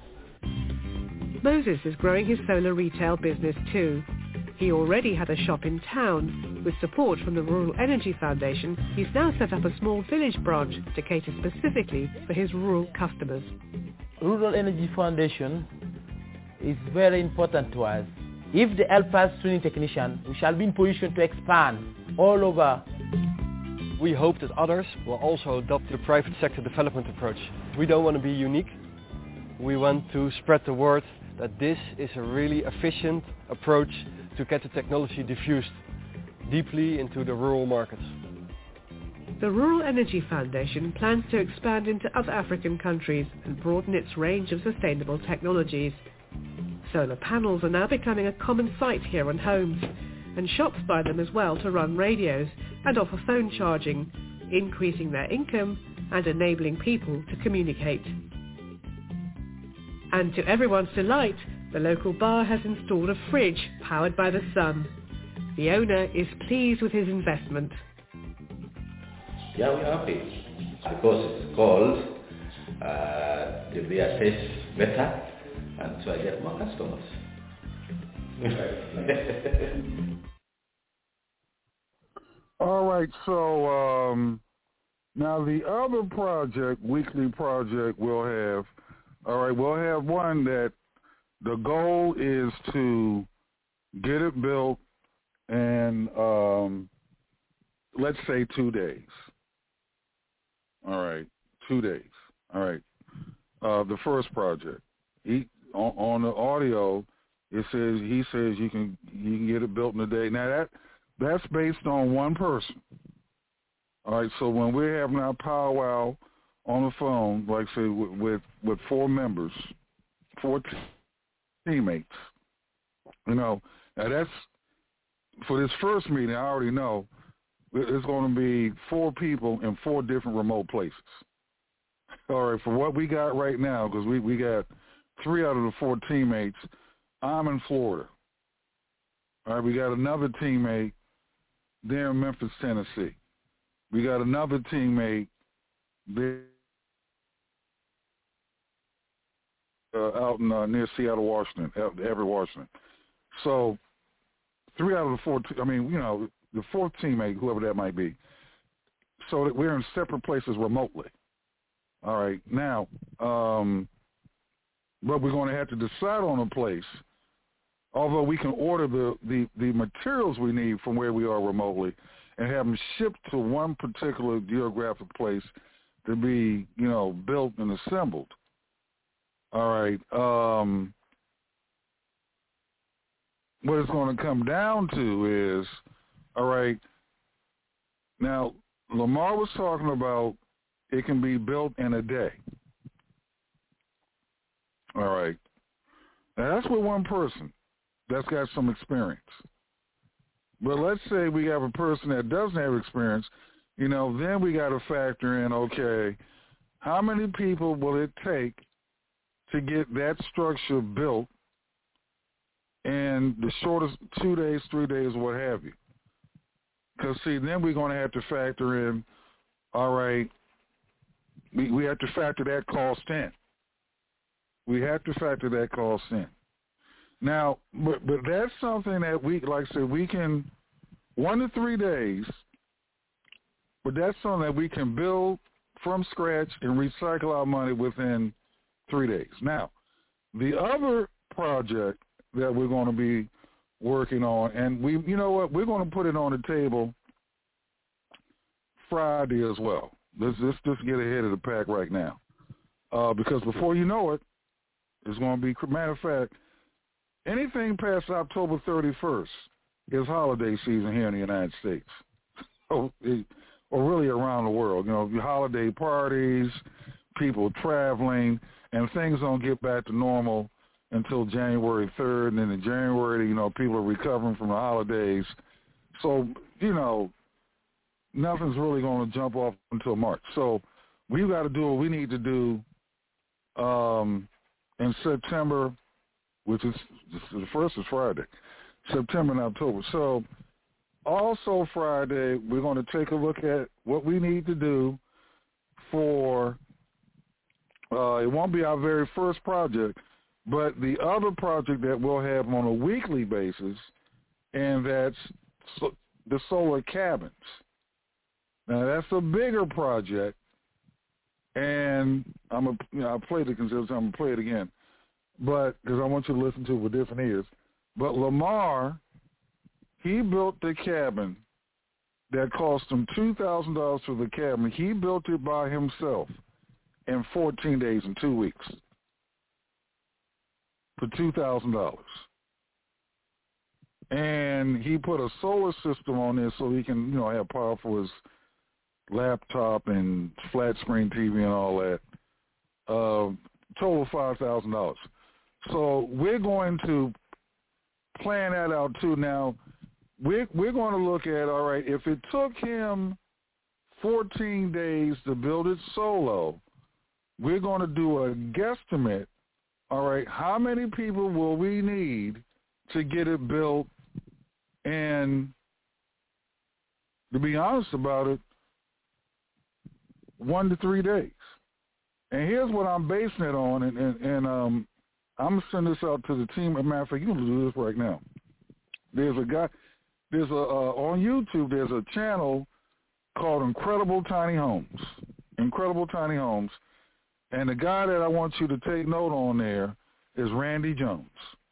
Moses is growing his solar retail business too. He already had a shop in town. With support from the Rural Energy Foundation, he's now set up a small village branch to cater specifically for his rural customers. Rural Energy Foundation is very important to us. If they help us training technicians, we shall be in position to expand all over. We hope that others will also adopt the private sector development approach. We don't want to be unique. We want to spread the word that this is a really efficient approach to get the technology diffused deeply into the rural markets. The Rural Energy Foundation plans to expand into other African countries and broaden its range of sustainable technologies. Solar panels are now becoming a common sight here on homes, and shops buy them as well to run radios and offer phone charging, increasing their income and enabling people to communicate. And to everyone's delight, the local bar has installed a fridge powered by the sun. The owner is pleased with his investment. Yeah, we're happy because it's cold. Uh, they, they assess better, and so I get more customers. All right, so um, now the other project, weekly project we'll have, all right, we'll have one that the goal is to get it built in, um, let's say, two days. All right, two days. All right. Uh, the first project, he on, on the audio, it says he says you can you can get it built in a day. Now that that's based on one person. All right. So when we're having our powwow on the phone, like say with with, with four members, four t- teammates, you know, now that's for this first meeting. I already know it's going to be four people in four different remote places. All right, for what we got right now, because we, we got three out of the four teammates, I'm in Florida. All right, we got another teammate there in Memphis, Tennessee. We got another teammate there uh, out in, uh, near Seattle, Washington, Everett, Washington. So three out of the four, I mean, you know, the fourth teammate, whoever that might be, so that we're in separate places remotely. All right, now, um, but we're going to have to decide on a place, although we can order the, the, the materials we need from where we are remotely and have them shipped to one particular geographic place to be, you know, built and assembled. All right. Um, what it's going to come down to is, all right, now, Lamar was talking about it can be built in a day. All right. Now, that's with one person that's got some experience. But let's say we have a person that doesn't have experience, you know, then we got to factor in, okay, how many people will it take to get that structure built in the shortest two days, three days, what have you? Because, see, then we're going to have to factor in, all right, we, we have to factor that cost in. We have to factor that cost in. Now, but, but that's something that we, like I said, we can, one to three days, but that's something that we can build from scratch and recycle our money within three days. Now, the other project that we're going to be working on, and we, you know what, we're going to put it on the table Friday as well. Let's, let's just get ahead of the pack right now. Uh, because before you know it, it's going to be, matter of fact, anything past October thirty-first is holiday season here in the United States. or, or really around the world. You know, holiday parties, people traveling, and things don't get back to normal until January third. And then in January, you know, people are recovering from the holidays. So, you know, nothing's really going to jump off until March. So we've got to do what we need to do um, in September, which is the first is Friday, September and October. So also Friday, we're going to take a look at what we need to do for, uh, it won't be our very first project, but the other project that we'll have on a weekly basis, and that's so, the solar cabins. Now, that's a bigger project, and I'm a, you know, I played it because I'm going to play it again, but because I want you to listen to it with different ears. But Lamar, he built the cabin that cost him two thousand dollars for the cabin. He built it by himself in fourteen days and two weeks for two thousand dollars. And he put a solar system on there so he can, you know, have power for his laptop and flat screen T V and all that. Uh, total five thousand dollars. So we're going to plan that out too. Now, we're, we're going to look at, all right, if it took him fourteen days to build it solo, we're going to do a guesstimate, all right, how many people will we need to get it built? And to be honest about it, one to three days. And here's what I'm basing it on, and, and, and um, I'm going to send this out to the team. As a matter of fact, you can do this right now. There's a guy, there's a, uh, on YouTube, there's a channel called Incredible Tiny Homes. Incredible Tiny Homes. And the guy that I want you to take note on there is Randy Jones.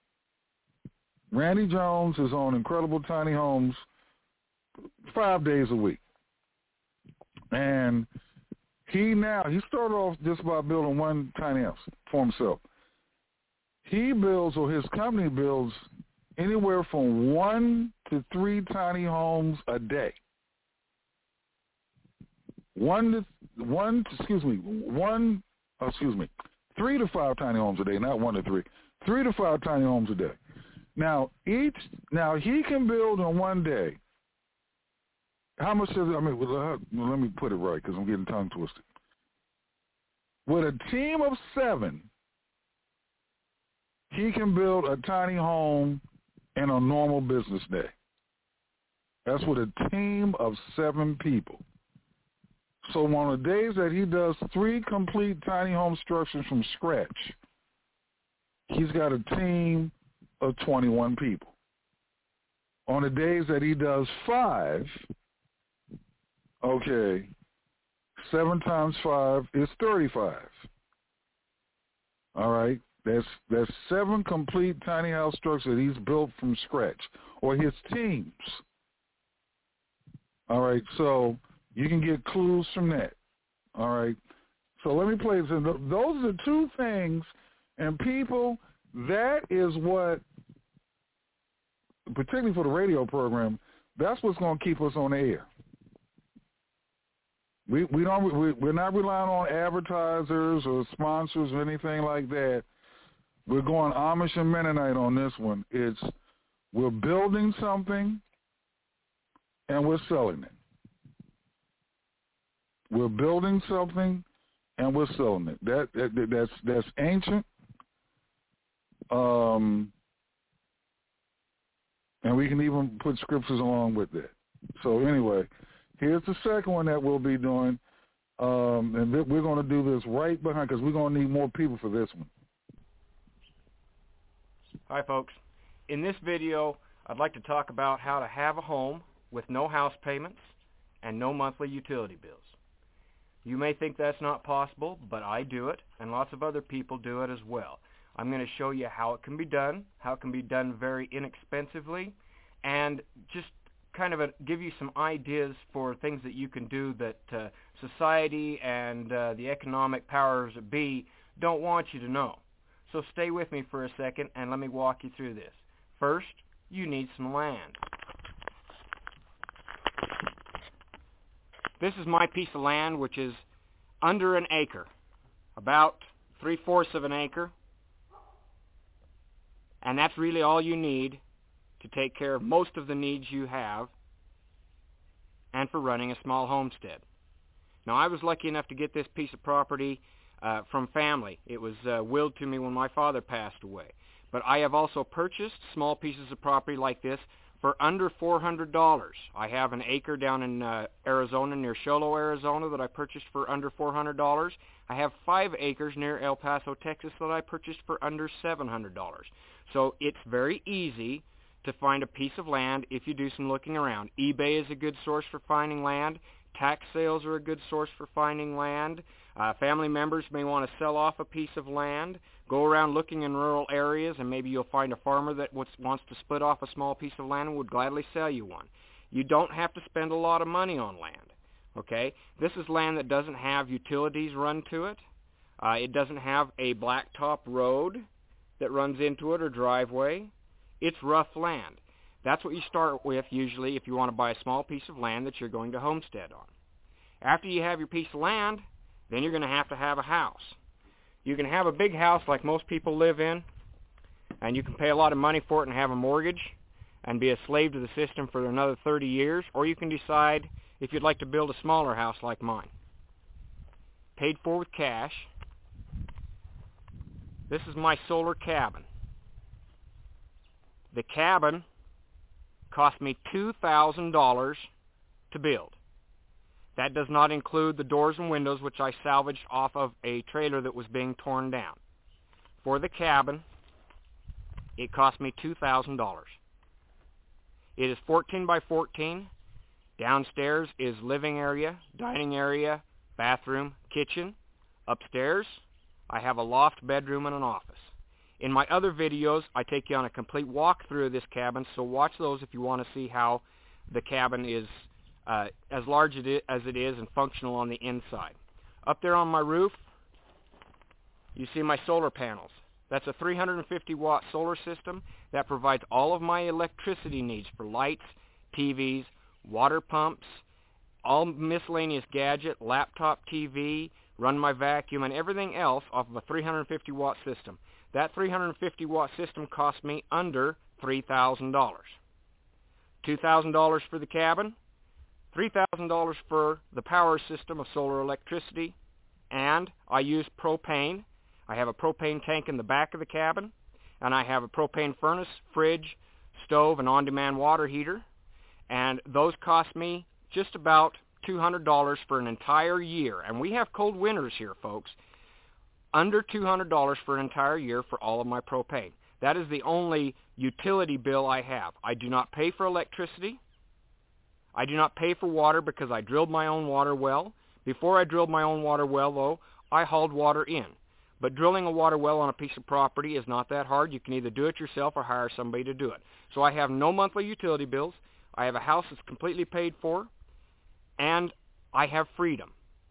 Randy Jones is on Incredible Tiny Homes five days a week. And he now, he started off just by building one tiny house for himself. He builds, or his company builds, anywhere from one to three tiny homes a day. One to, one, excuse me, one, oh, excuse me, three to five tiny homes a day, not one to three. Three to five tiny homes a day. Now, each, now he can build in one day. How much does it, I mean, well, let me put it right because I'm getting tongue twisted. With a team of seven, he can build a tiny home in a normal business day. That's with a team of seven people. So on the days that he does three complete tiny home structures from scratch, he's got a team of twenty-one people. On the days that he does five, okay, seven times five is thirty-five. All right, that's that's seven complete tiny house structures that he's built from scratch, or his teams. All right, so you can get clues from that. All right, so let me play this. Those are the two things, and people, that is what, particularly for the radio program, that's what's going to keep us on the air. We we don't we, we're not relying on advertisers or sponsors or anything like that. We're going Amish and Mennonite on this one. It's we're building something and we're selling it. We're building something and we're selling it. That, that that's that's ancient. Um, and we can even put scriptures along with that. So anyway, here's the second one that we'll be doing, um, and th- we're going to do this right behind because we're going to need more people for this one. Hi, folks. In this video, I'd like to talk about how to have a home with no house payments and no monthly utility bills. You may think that's not possible, but I do it, and lots of other people do it as well. I'm going to show you how it can be done, how it can be done very inexpensively, and just kind of a, give you some ideas for things that you can do that uh, society and uh, the economic powers that be don't want you to know. So stay with me for a second and let me walk you through this. First, you need some land. This is my piece of land, which is under an acre, about three-fourths of an acre, and that's really all you need to take care of most of the needs you have and for running a small homestead. Now, I was lucky enough to get this piece of property uh, from family. It was uh, willed to me when my father passed away. But I have also purchased small pieces of property like this for under four hundred dollars. I have an acre down in uh, Arizona, near Show Low, Arizona, that I purchased for under four hundred dollars. I have five acres near El Paso, Texas, that I purchased for under seven hundred dollars. So it's very easy to find a piece of land if you do some looking around. eBay is a good source for finding land. Tax sales are a good source for finding land. Uh, family members may want to sell off a piece of land. Go around looking in rural areas, and maybe you'll find a farmer that wants to split off a small piece of land and would gladly sell you one. You don't have to spend a lot of money on land, okay? This is land that doesn't have utilities run to it. Uh, it doesn't have a blacktop road that runs into it or driveway. It's rough land. That's what you start with usually if you want to buy a small piece of land that you're going to homestead on. After you have your piece of land, then you're going to have to have a house. You can have a big house like most people live in, and you can pay a lot of money for it and have a mortgage and be a slave to the system for another thirty years, or you can decide if you'd like to build a smaller house like mine. Paid for with cash. This is my solar cabin. The cabin cost me two thousand dollars to build. That does not include the doors and windows, which I salvaged off of a trailer that was being torn down. For the cabin, it cost me two thousand dollars. It is fourteen by fourteen. Downstairs is living area, dining area, bathroom, kitchen. Upstairs, I have a loft, bedroom, and an office. In my other videos, I take you on a complete walkthrough of this cabin, so watch those if you want to see how the cabin is uh, as large as it is and functional on the inside. Up there on my roof, you see my solar panels. That's a three hundred fifty watt solar system that provides all of my electricity needs for lights, T Vs, water pumps, all miscellaneous gadget, laptop T V, run my vacuum, and everything else off of a three hundred fifty watt system. That three hundred fifty watt system cost me under three thousand dollars. two thousand dollars for the cabin, three thousand dollars for the power system of solar electricity, and I use propane. I have a propane tank in the back of the cabin, and I have a propane furnace, fridge, stove, and on-demand water heater, and those cost me just about two hundred dollars for an entire year. And we have cold winters here, folks. Under two hundred dollars for an entire year for all of my propane. That is the only utility bill I have. I do not pay for electricity. I do not pay for water because I drilled my own water well. Before I drilled my own water well, though, I hauled water in. But drilling a water well on a piece of property is not that hard. You can either do it yourself or hire somebody to do it. So I have no monthly utility bills. I have a house that's completely paid for. And I have freedom.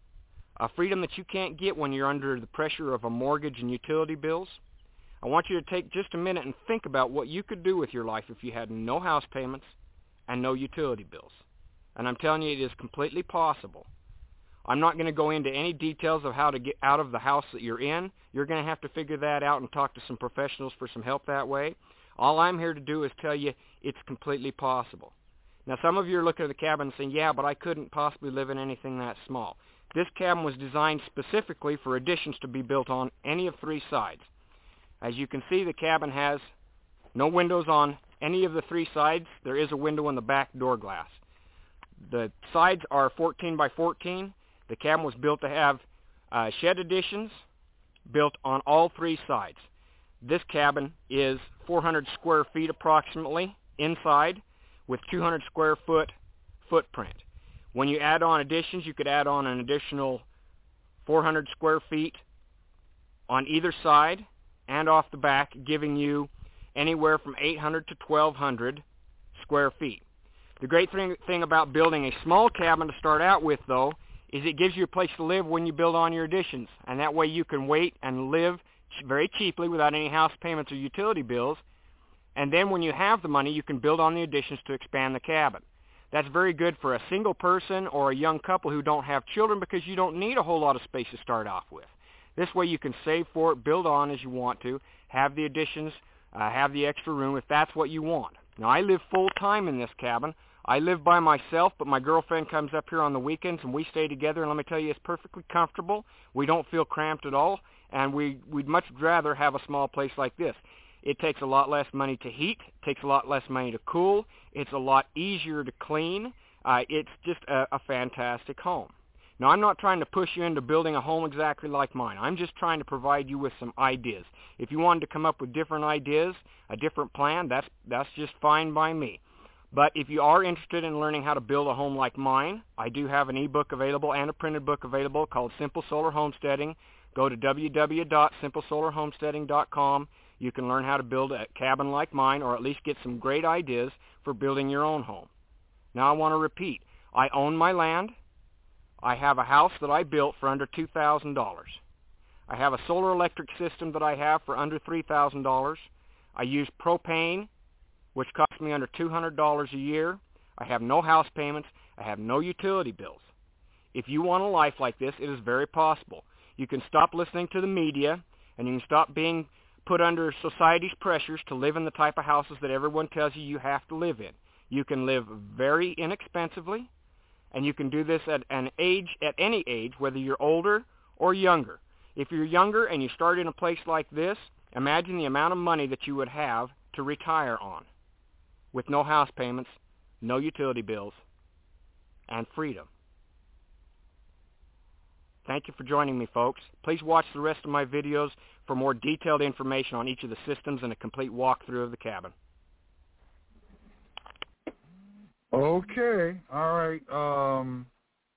A freedom that you can't get when you're under the pressure of a mortgage and utility bills. I want you to take just a minute and think about what you could do with your life if you had no house payments and no utility bills. And I'm telling you, it is completely possible. I'm not going to go into any details of how to get out of the house that you're in. You're going to have to figure that out and talk to some professionals for some help that way. All I'm here to do is tell you it's completely possible. Now, some of you are looking at the cabin and saying, yeah, but I couldn't possibly live in anything that small. This cabin was designed specifically for additions to be built on any of three sides. As you can see, the cabin has no windows on any of the three sides. There is a window in the back door glass. The sides are fourteen by fourteen. The cabin was built to have uh, shed additions built on all three sides. This cabin is four hundred square feet approximately inside with two hundred square foot footprint. When you add on additions, you could add on an additional four hundred square feet on either side and off the back, giving you anywhere from eight hundred to twelve hundred square feet. The great thing, thing about building a small cabin to start out with, though, is it gives you a place to live when you build on your additions. And that way you can wait and live very cheaply without any house payments or utility bills. And then when you have the money, you can build on the additions to expand the cabin. That's very good for a single person or a young couple who don't have children because you don't need a whole lot of space to start off with. This way you can save for it, build on as you want to, have the additions, uh, have the extra room if that's what you want. Now, I live full-time in this cabin. I live by myself, but my girlfriend comes up here on the weekends, and we stay together, and let me tell you, it's perfectly comfortable. We don't feel cramped at all, and we, we'd much rather have a small place like this. It takes a lot less money to heat. It takes a lot less money to cool. It's a lot easier to clean. Uh, it's just a, a fantastic home. Now, I'm not trying to push you into building a home exactly like mine. I'm just trying to provide you with some ideas. If you wanted to come up with different ideas, a different plan, that's, that's just fine by me. But if you are interested in learning how to build a home like mine, I do have an ebook available and a printed book available called Simple Solar Homesteading. Go to w w w dot simple solar homesteading dot com. You can learn how to build a cabin like mine, or at least get some great ideas for building your own home. Now, I want to repeat. I own my land. I have a house that I built for under two thousand dollars. I have a solar electric system that I have for under three thousand dollars. I use propane, which costs me under two hundred dollars a year. I have no house payments. I have no utility bills. If you want a life like this, it is very possible. You can stop listening to the media, and you can stop being put under society's pressures to live in the type of houses that everyone tells you you have to live in. You can live very inexpensively, and you can do this at an age, at any age, whether you're older or younger. If you're younger and you start in a place like this, imagine the amount of money that you would have to retire on, with no house payments, no utility bills, and freedom. Thank you for joining me, folks. Please watch the rest of my videos for more detailed information on each of the systems and a complete walkthrough of the cabin. Okay. All right. Um,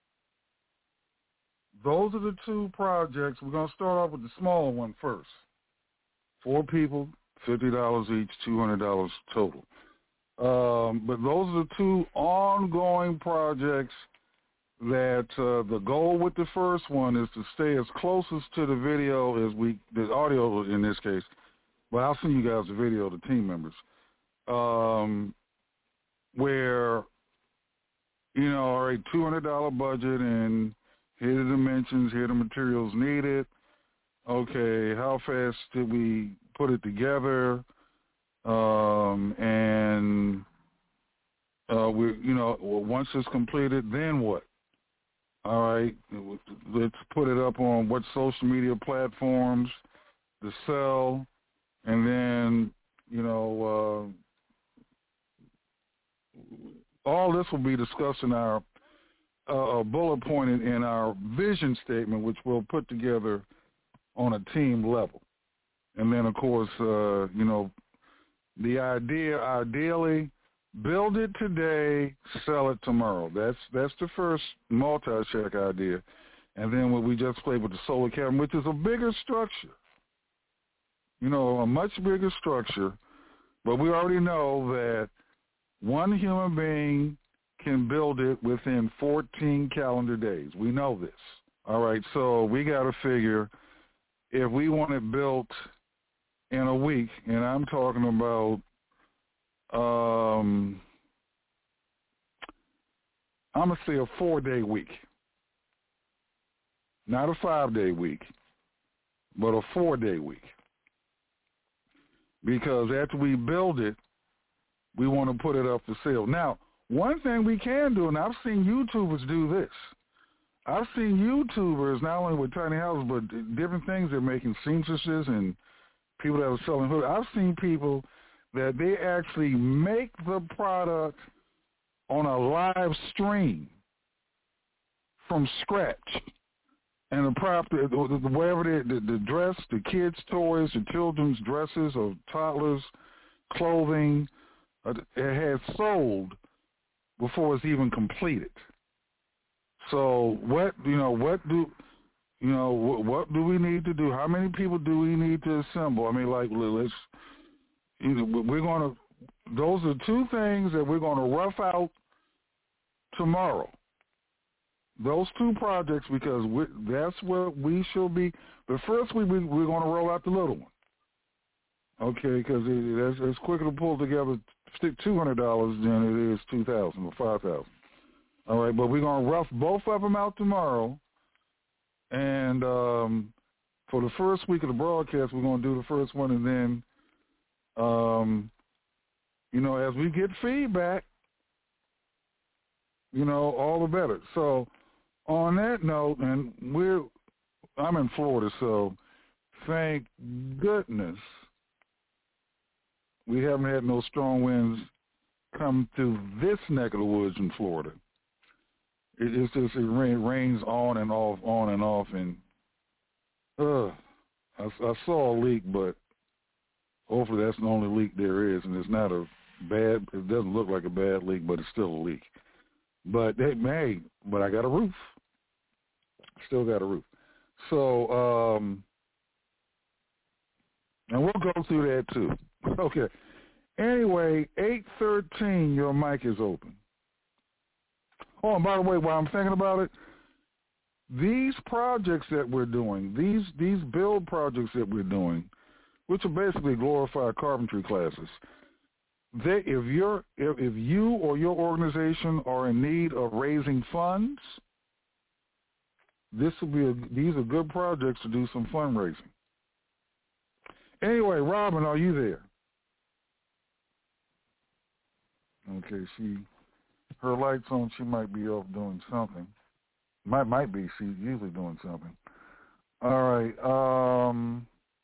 those are the two projects. We're going to start off with the smaller one first. Four people, fifty dollars each, two hundred dollars total. Um, but those are the two ongoing projects that uh, the goal with the first one is to stay as closest to the video as we, the audio in this case, but I'll send you guys the video of the team members, um, where, you know, all right, two hundred dollars budget and here are the dimensions, here are the materials needed. Okay, how fast did we put it together? Um, and, uh, we, you know, once it's completed, then what? All right, let's put it up on what social media platforms to sell, and then, you know, uh, all this will be discussed in our uh, bullet point in our vision statement, which we'll put together on a team level. And then, of course, uh, you know, the idea, ideally, build it today, sell it tomorrow. That's that's the first multi-shack idea. And then what we just played with the solar cabin, which is a bigger structure. You know, a much bigger structure. But we already know that one human being can build it within fourteen calendar days. We know this. All right, so we got to figure if we want it built in a week, and I'm talking about Um, I'm going to say a four-day week. Not a five-day week, but a four-day week. Because after we build it, we want to put it up for sale. Now, one thing we can do, and I've seen YouTubers do this. I've seen YouTubers, not only with tiny houses, but different things. They're making seamstresses and people that are selling hood. I've seen people that they actually make the product on a live stream from scratch. And the prop, wherever they, the, the dress, the kids' toys, the children's dresses or toddlers' clothing, uh, it has sold before it's even completed. So what, you know, what do, you know, what, what do we need to do? How many people do we need to assemble? I mean, like, let's, you know, we're going to, those are two things that we're going to rough out tomorrow. Those two projects, because we, that's what we shall be. But first, we, we, we're going to roll out the little one. Okay, because it, it's, it's quicker to pull together two hundred dollars than it is two thousand dollars or five thousand dollars. All right, but we're going to rough both of them out tomorrow. And um, for the first week of the broadcast, we're going to do the first one, and then, um, you know, as we get feedback, you know, all the better. So on that note, and we're, I'm in Florida, so thank goodness we haven't had no strong winds come through this neck of the woods in Florida. It, it's just, it rain, rains on and off, on and off, and uh, I, I saw a leak, but hopefully that's the only leak there is, and it's not a bad, it doesn't look like a bad leak, but it's still a leak. But, hey, hey, but I got a roof. Still got a roof. So, um, and we'll go through that too. Okay. Anyway, eight thirteen, your mic is open. Oh, and by the way, while I'm thinking about it, these projects that we're doing, these these build projects that we're doing, which are basically glorified carpentry classes, they, if you're if, if you or your organization are in need of raising funds, this will be a, these are good projects to do some fundraising. Anyway, Robin, are you there? Okay, she, her light's on. She might be off doing something. Might might be. She's usually doing something. All right. Um.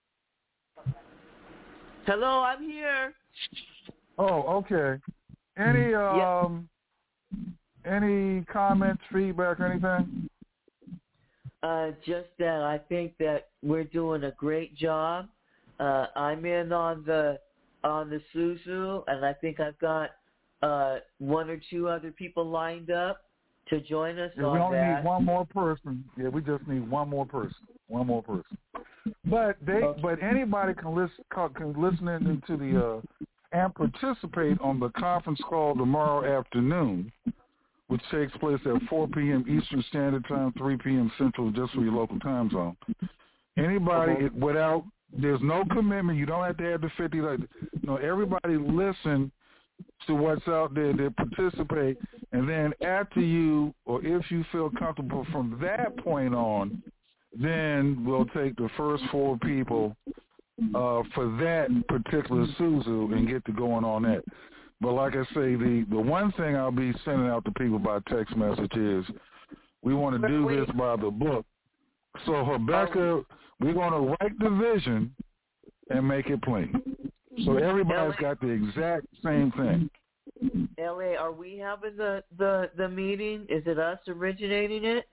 Hello, I'm here. Oh, okay. Any um, yeah. any comments, feedback, or anything? Uh, just that I think that we're doing a great job. Uh, I'm in on the on the Suzu, and I think I've got uh, one or two other people lined up to join us Yeah, on we only that. need one more person. Yeah, we just need one more person. One more person. But they, Okay. but anybody can listen can listen in to the uh, and participate on the conference call tomorrow afternoon, which takes place at four p.m. Eastern Standard Time, three p.m. Central, just for your local time zone. Anybody Uh-huh. it, without, there's no commitment. You don't have to have the fifty. Like, you know, everybody listen to what's out there. They participate, and then after you, or if you feel comfortable from that point on, then we'll take the first four people uh, for that particular Suzu and get to going on that. But like I say, the, the one thing I'll be sending out to people by text message is we want to do this by the book. So, Rebecca, we're going to write the vision and make it plain. So everybody's got the exact same thing. L A, are we having the, the, the meeting? Is it us originating it?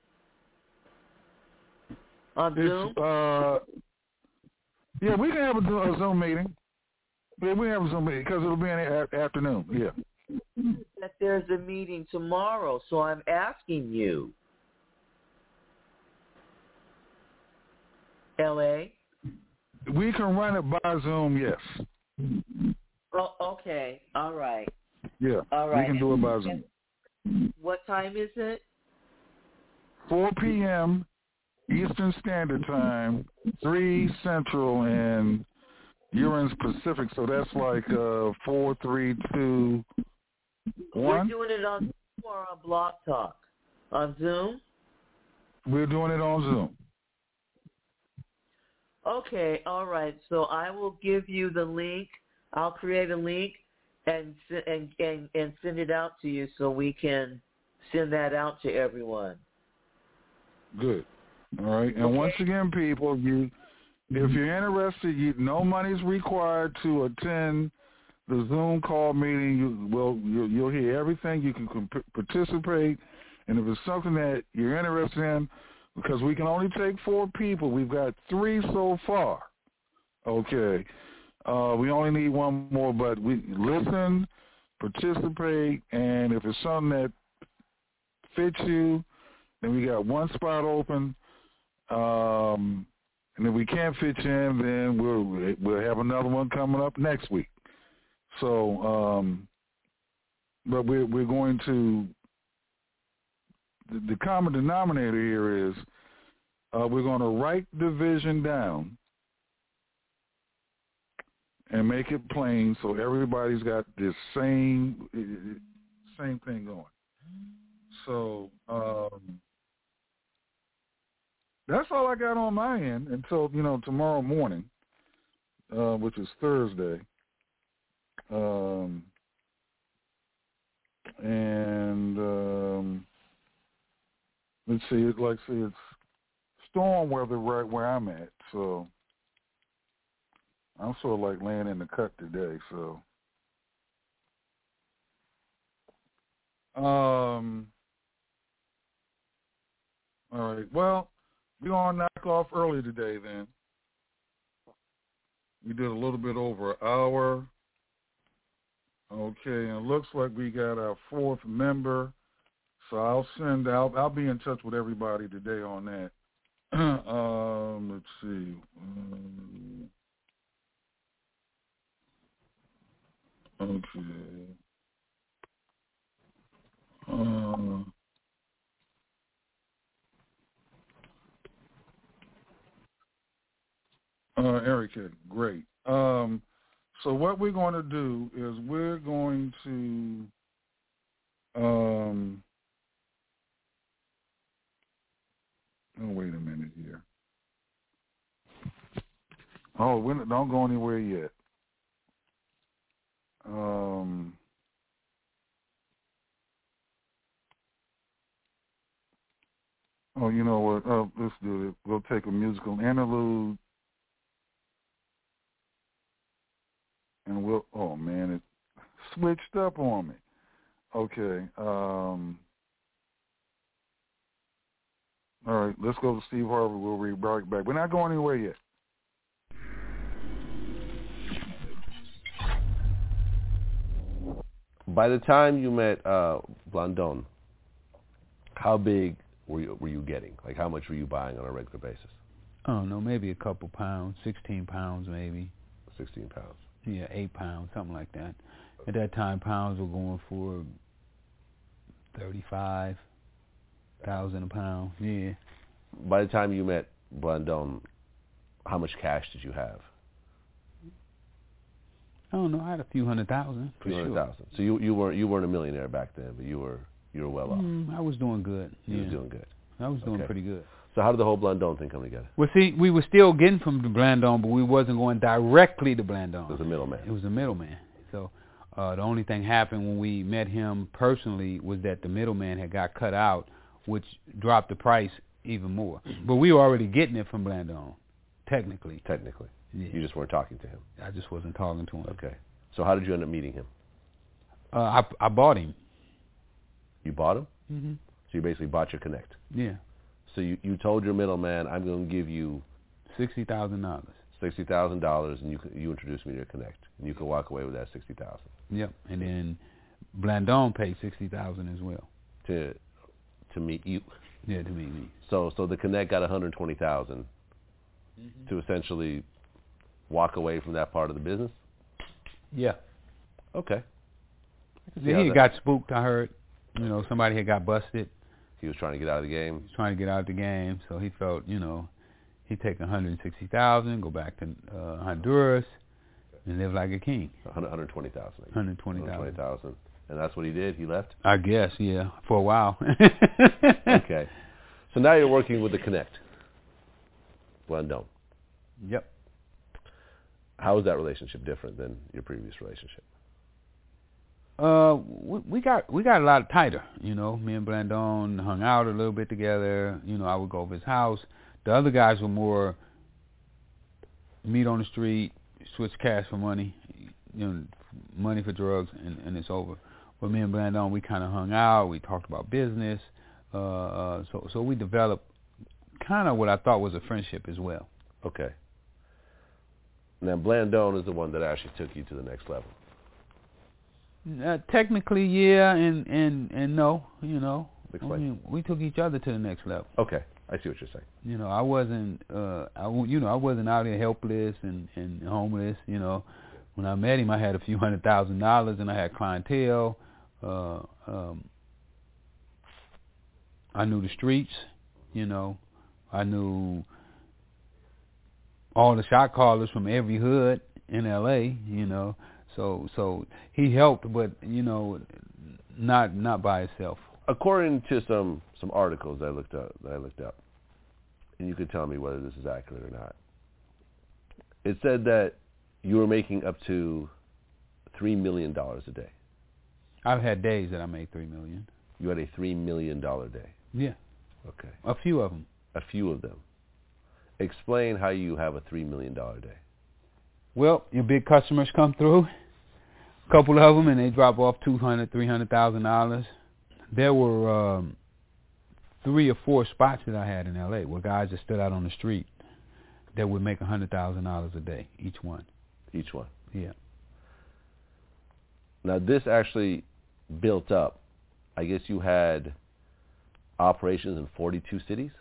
On Zoom? It's, uh, yeah, we can have a, a Zoom meeting. Yeah, we have a Zoom meeting because it'll be in the a- afternoon. Yeah. That there's a meeting tomorrow, so I'm asking you. L A? We can run it by Zoom, yes. Oh, okay. All right. Yeah, All right. we can do it by Zoom. What time is it? four p.m. Eastern Standard Time, three Central, and you're in Pacific, so that's like uh, four, three, two, one. We're doing it on Zoom or on Blog Talk? On Zoom? We're doing it on Zoom. Okay, all right. So I will give you the link. I'll create a link and and and, and send it out to you so we can send that out to everyone. Good. All right. And Okay. once again, people, you, if you're interested, you, no money's required to attend the Zoom call meeting. You will you'll, you'll hear everything. You can comp- participate, and if it's something that you're interested in, because we can only take four people, we've got three so far. Okay. Uh, we only need one more, but we listen, participate, and if it's something that fits you, then we got one spot open. Um, and if we can't fit you in, then we'll we'll have another one coming up next week. So, um, but we're we're going to the, the common denominator here is uh, we're going to write the vision down and make it plain so everybody's got this same same thing going. So. Um, That's all I got on my end until, you know, tomorrow morning, uh, which is Thursday. Um, and um, let's see, it like see, it's storm weather right where I'm at, so I'm sort of like laying in the cut today. So, um, all right, well. We're going to knock off early today then. We did a little bit over an hour. Okay, and it looks like we got our fourth member. So I'll send out, I'll be in touch with everybody today on that. um, let's see. Um, okay. Uh, Uh, Erica, great. Um, so what we're going to do is we're going to um, oh, wait a minute here. Oh, we don't go anywhere yet. Um, oh, you know what? Oh, let's do it. We'll take a musical interlude. And we'll, oh man, it switched up on me. Okay. Um, All right, let's go to Steve Harvey. We'll be right back. We're not going anywhere yet. By the time you met uh, Blandon, how big were you, were you getting? Like, how much were you buying on a regular basis? I don't know, maybe a couple pounds, sixteen pounds maybe. sixteen pounds. Yeah, eight pounds, something like that. At that time, pounds were going for thirty-five thousand a pound. Yeah. By the time you met Blandon, how much cash did you have? I don't know. I had a few hundred thousand. A few hundred thousand. So you you weren't you weren't a millionaire back then, but you were you were well off. Mm, I was doing good. You yeah. was doing good. I was doing okay. pretty good. So how did the whole Blandon thing come together? Well, see, we were still getting from the Blandon, but we wasn't going directly to Blandon. It was a middleman. It was a middleman. So uh, the only thing happened when we met him personally was that the middleman had got cut out, which dropped the price even more. But we were already getting it from Blandon, technically. Technically. Yeah. You just weren't talking to him. I just wasn't talking to him. Okay. So how did you end up meeting him? Uh, I I bought him. You bought him? Mm-hmm. So you basically bought your Connect. Yeah. So you, you told your middleman, I'm going to give you sixty thousand dollars. Sixty thousand dollars, and you you introduce me to your Connect, and you can walk away with that sixty thousand. Yep. And then Blandon paid sixty thousand as well. To to meet you. Yeah, to meet me. So so the Connect got one hundred twenty thousand mm-hmm. to essentially walk away from that part of the business. Yeah. Okay. Yeah, he got spooked, I heard. You know, somebody had got busted. He was trying to get out of the game? He was trying to get out of the game, so he felt, you know, he'd take one hundred sixty thousand dollars, go back to uh, Honduras, and live like a king. one hundred twenty thousand dollars. one hundred twenty thousand dollars. one hundred twenty thousand dollars. And that's what he did? He left? I guess, yeah, for a while. Okay. So now you're working with the Connect. Blandon. Yep. How is that relationship different than your previous relationship? Uh, we, we got we got a lot tighter. You know, me and Blandon hung out a little bit together. You know, I would go over his house. The other guys were more meet on the street, switch cash for money, you know, money for drugs, and, and it's over. But me and Blandon, we kind of hung out. We talked about business. Uh, uh, so so we developed kind of what I thought was a friendship as well. Okay. Now, Blandon is the one that actually took you to the next level. Uh, technically, yeah, and, and, and no, you know. Explain. I mean, we took each other to the next level. Okay, I see what you're saying. You know, I wasn't, uh, I, you know, I wasn't out here helpless and, and homeless. You know, when I met him, I had a few hundred thousand dollars and I had clientele. Uh, um, I knew the streets. You know, I knew all the shot callers from every hood in L A. You know. So so he helped, but, you know, not not by himself. According to some, some articles that I looked up, that I looked up, and you could tell me whether this is accurate or not. It said that you were making up to three million dollars a day. I've had days that I made three million. You had a three million dollar day. Yeah. Okay. A few of them. A few of them. Explain how you have a three million dollar day. Well, your big customers come through, a couple of them, and they drop off two hundred, three hundred thousand dollars. There were um, three or four spots that I had in L A where guys that stood out on the street that would make a hundred thousand dollars a day, each one. Each one. Yeah. Now this actually built up. I guess you had operations in forty-two cities.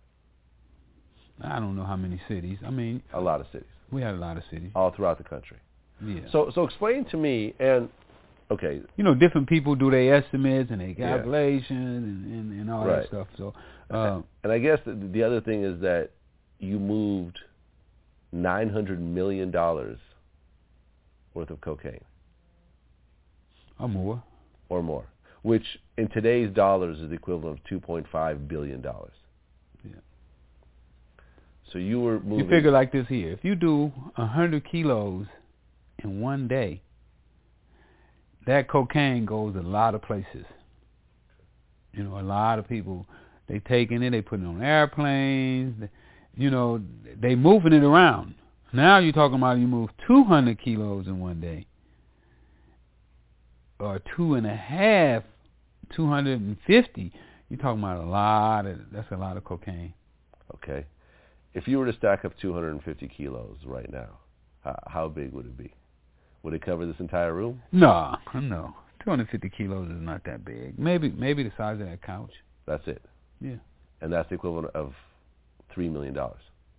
I don't know how many cities. I mean, a lot of cities. We had a lot of cities. All throughout the country. Yeah. So so explain to me, and, okay. You know, different people do their estimates and their calculations yeah. and, and, and all right. that stuff. So, uh, And I guess the, the other thing is that you moved nine hundred million dollars worth of cocaine. Or more. Or more. Which in today's dollars is the equivalent of two point five billion dollars. Yeah. So you were moving. You figure like this here. If you do one hundred kilos in one day, that cocaine goes a lot of places. You know, a lot of people, they taking it, they putting it on airplanes. They, you know, they moving it around. Now you're talking about you move two hundred kilos in one day. Or two and a half, two hundred fifty. You're talking about a lot of, that's a lot of cocaine. Okay. If you were to stack up two hundred fifty kilos right now, how, how big would it be? Would it cover this entire room? No, no. two hundred fifty kilos is not that big. Maybe maybe the size of that couch. That's it? Yeah. And that's the equivalent of three million dollars.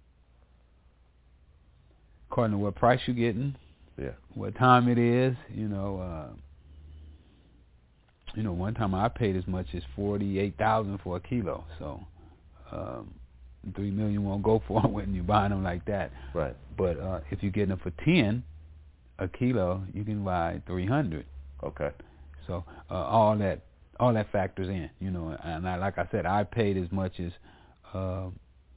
According to what price you're getting. Yeah. What time it is, you know, uh, you know, one time I paid as much as forty-eight thousand dollars for a kilo. So um, three million dollars won't go for it when you're buying them like that. Right. But uh, if you're getting them for ten a kilo, you can buy three hundred. Okay. So uh, all that all that factors in, you know. And I, like I said, I paid as much as. Uh,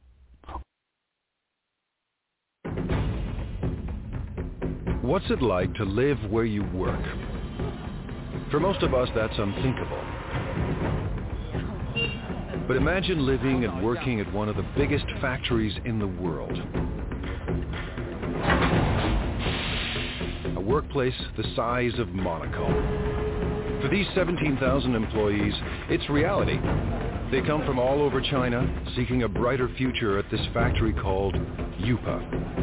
What's it like to live where you work? For most of us, that's unthinkable. But imagine living and working at one of the biggest factories in the world. A workplace the size of Monaco. For these seventeen thousand employees, it's reality. They come from all over China, seeking a brighter future at this factory called Yupa.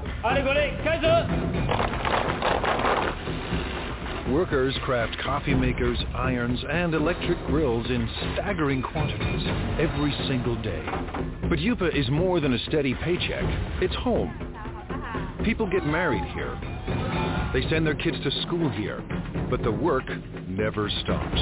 Workers craft coffee makers, irons, and electric grills in staggering quantities every single day. But Yupa is more than a steady paycheck. It's home. People get married here. They send their kids to school here. But the work never stops.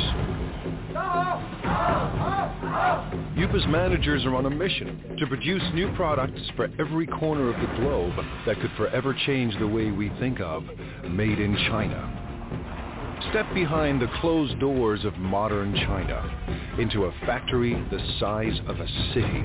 Yupa's managers are on a mission to produce new products for every corner of the globe that could forever change the way we think of made in China. Step behind the closed doors of modern China into a factory the size of a city.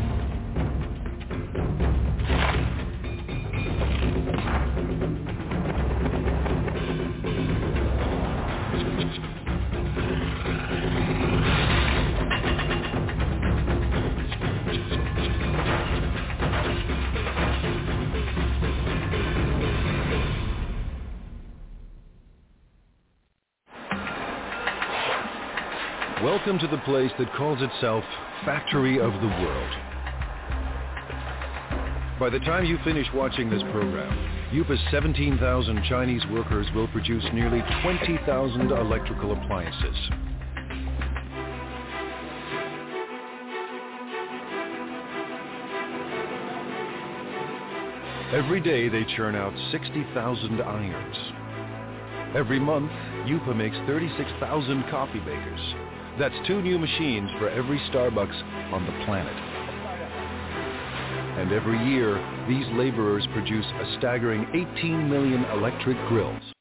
Welcome to the place that calls itself Factory of the World. By the time you finish watching this program, Yupa's seventeen thousand Chinese workers will produce nearly twenty thousand electrical appliances. Every day they churn out sixty thousand irons. Every month, Yupa makes thirty-six thousand coffee makers. That's two new machines for every Starbucks on the planet. And every year, these laborers produce a staggering eighteen million electric grills.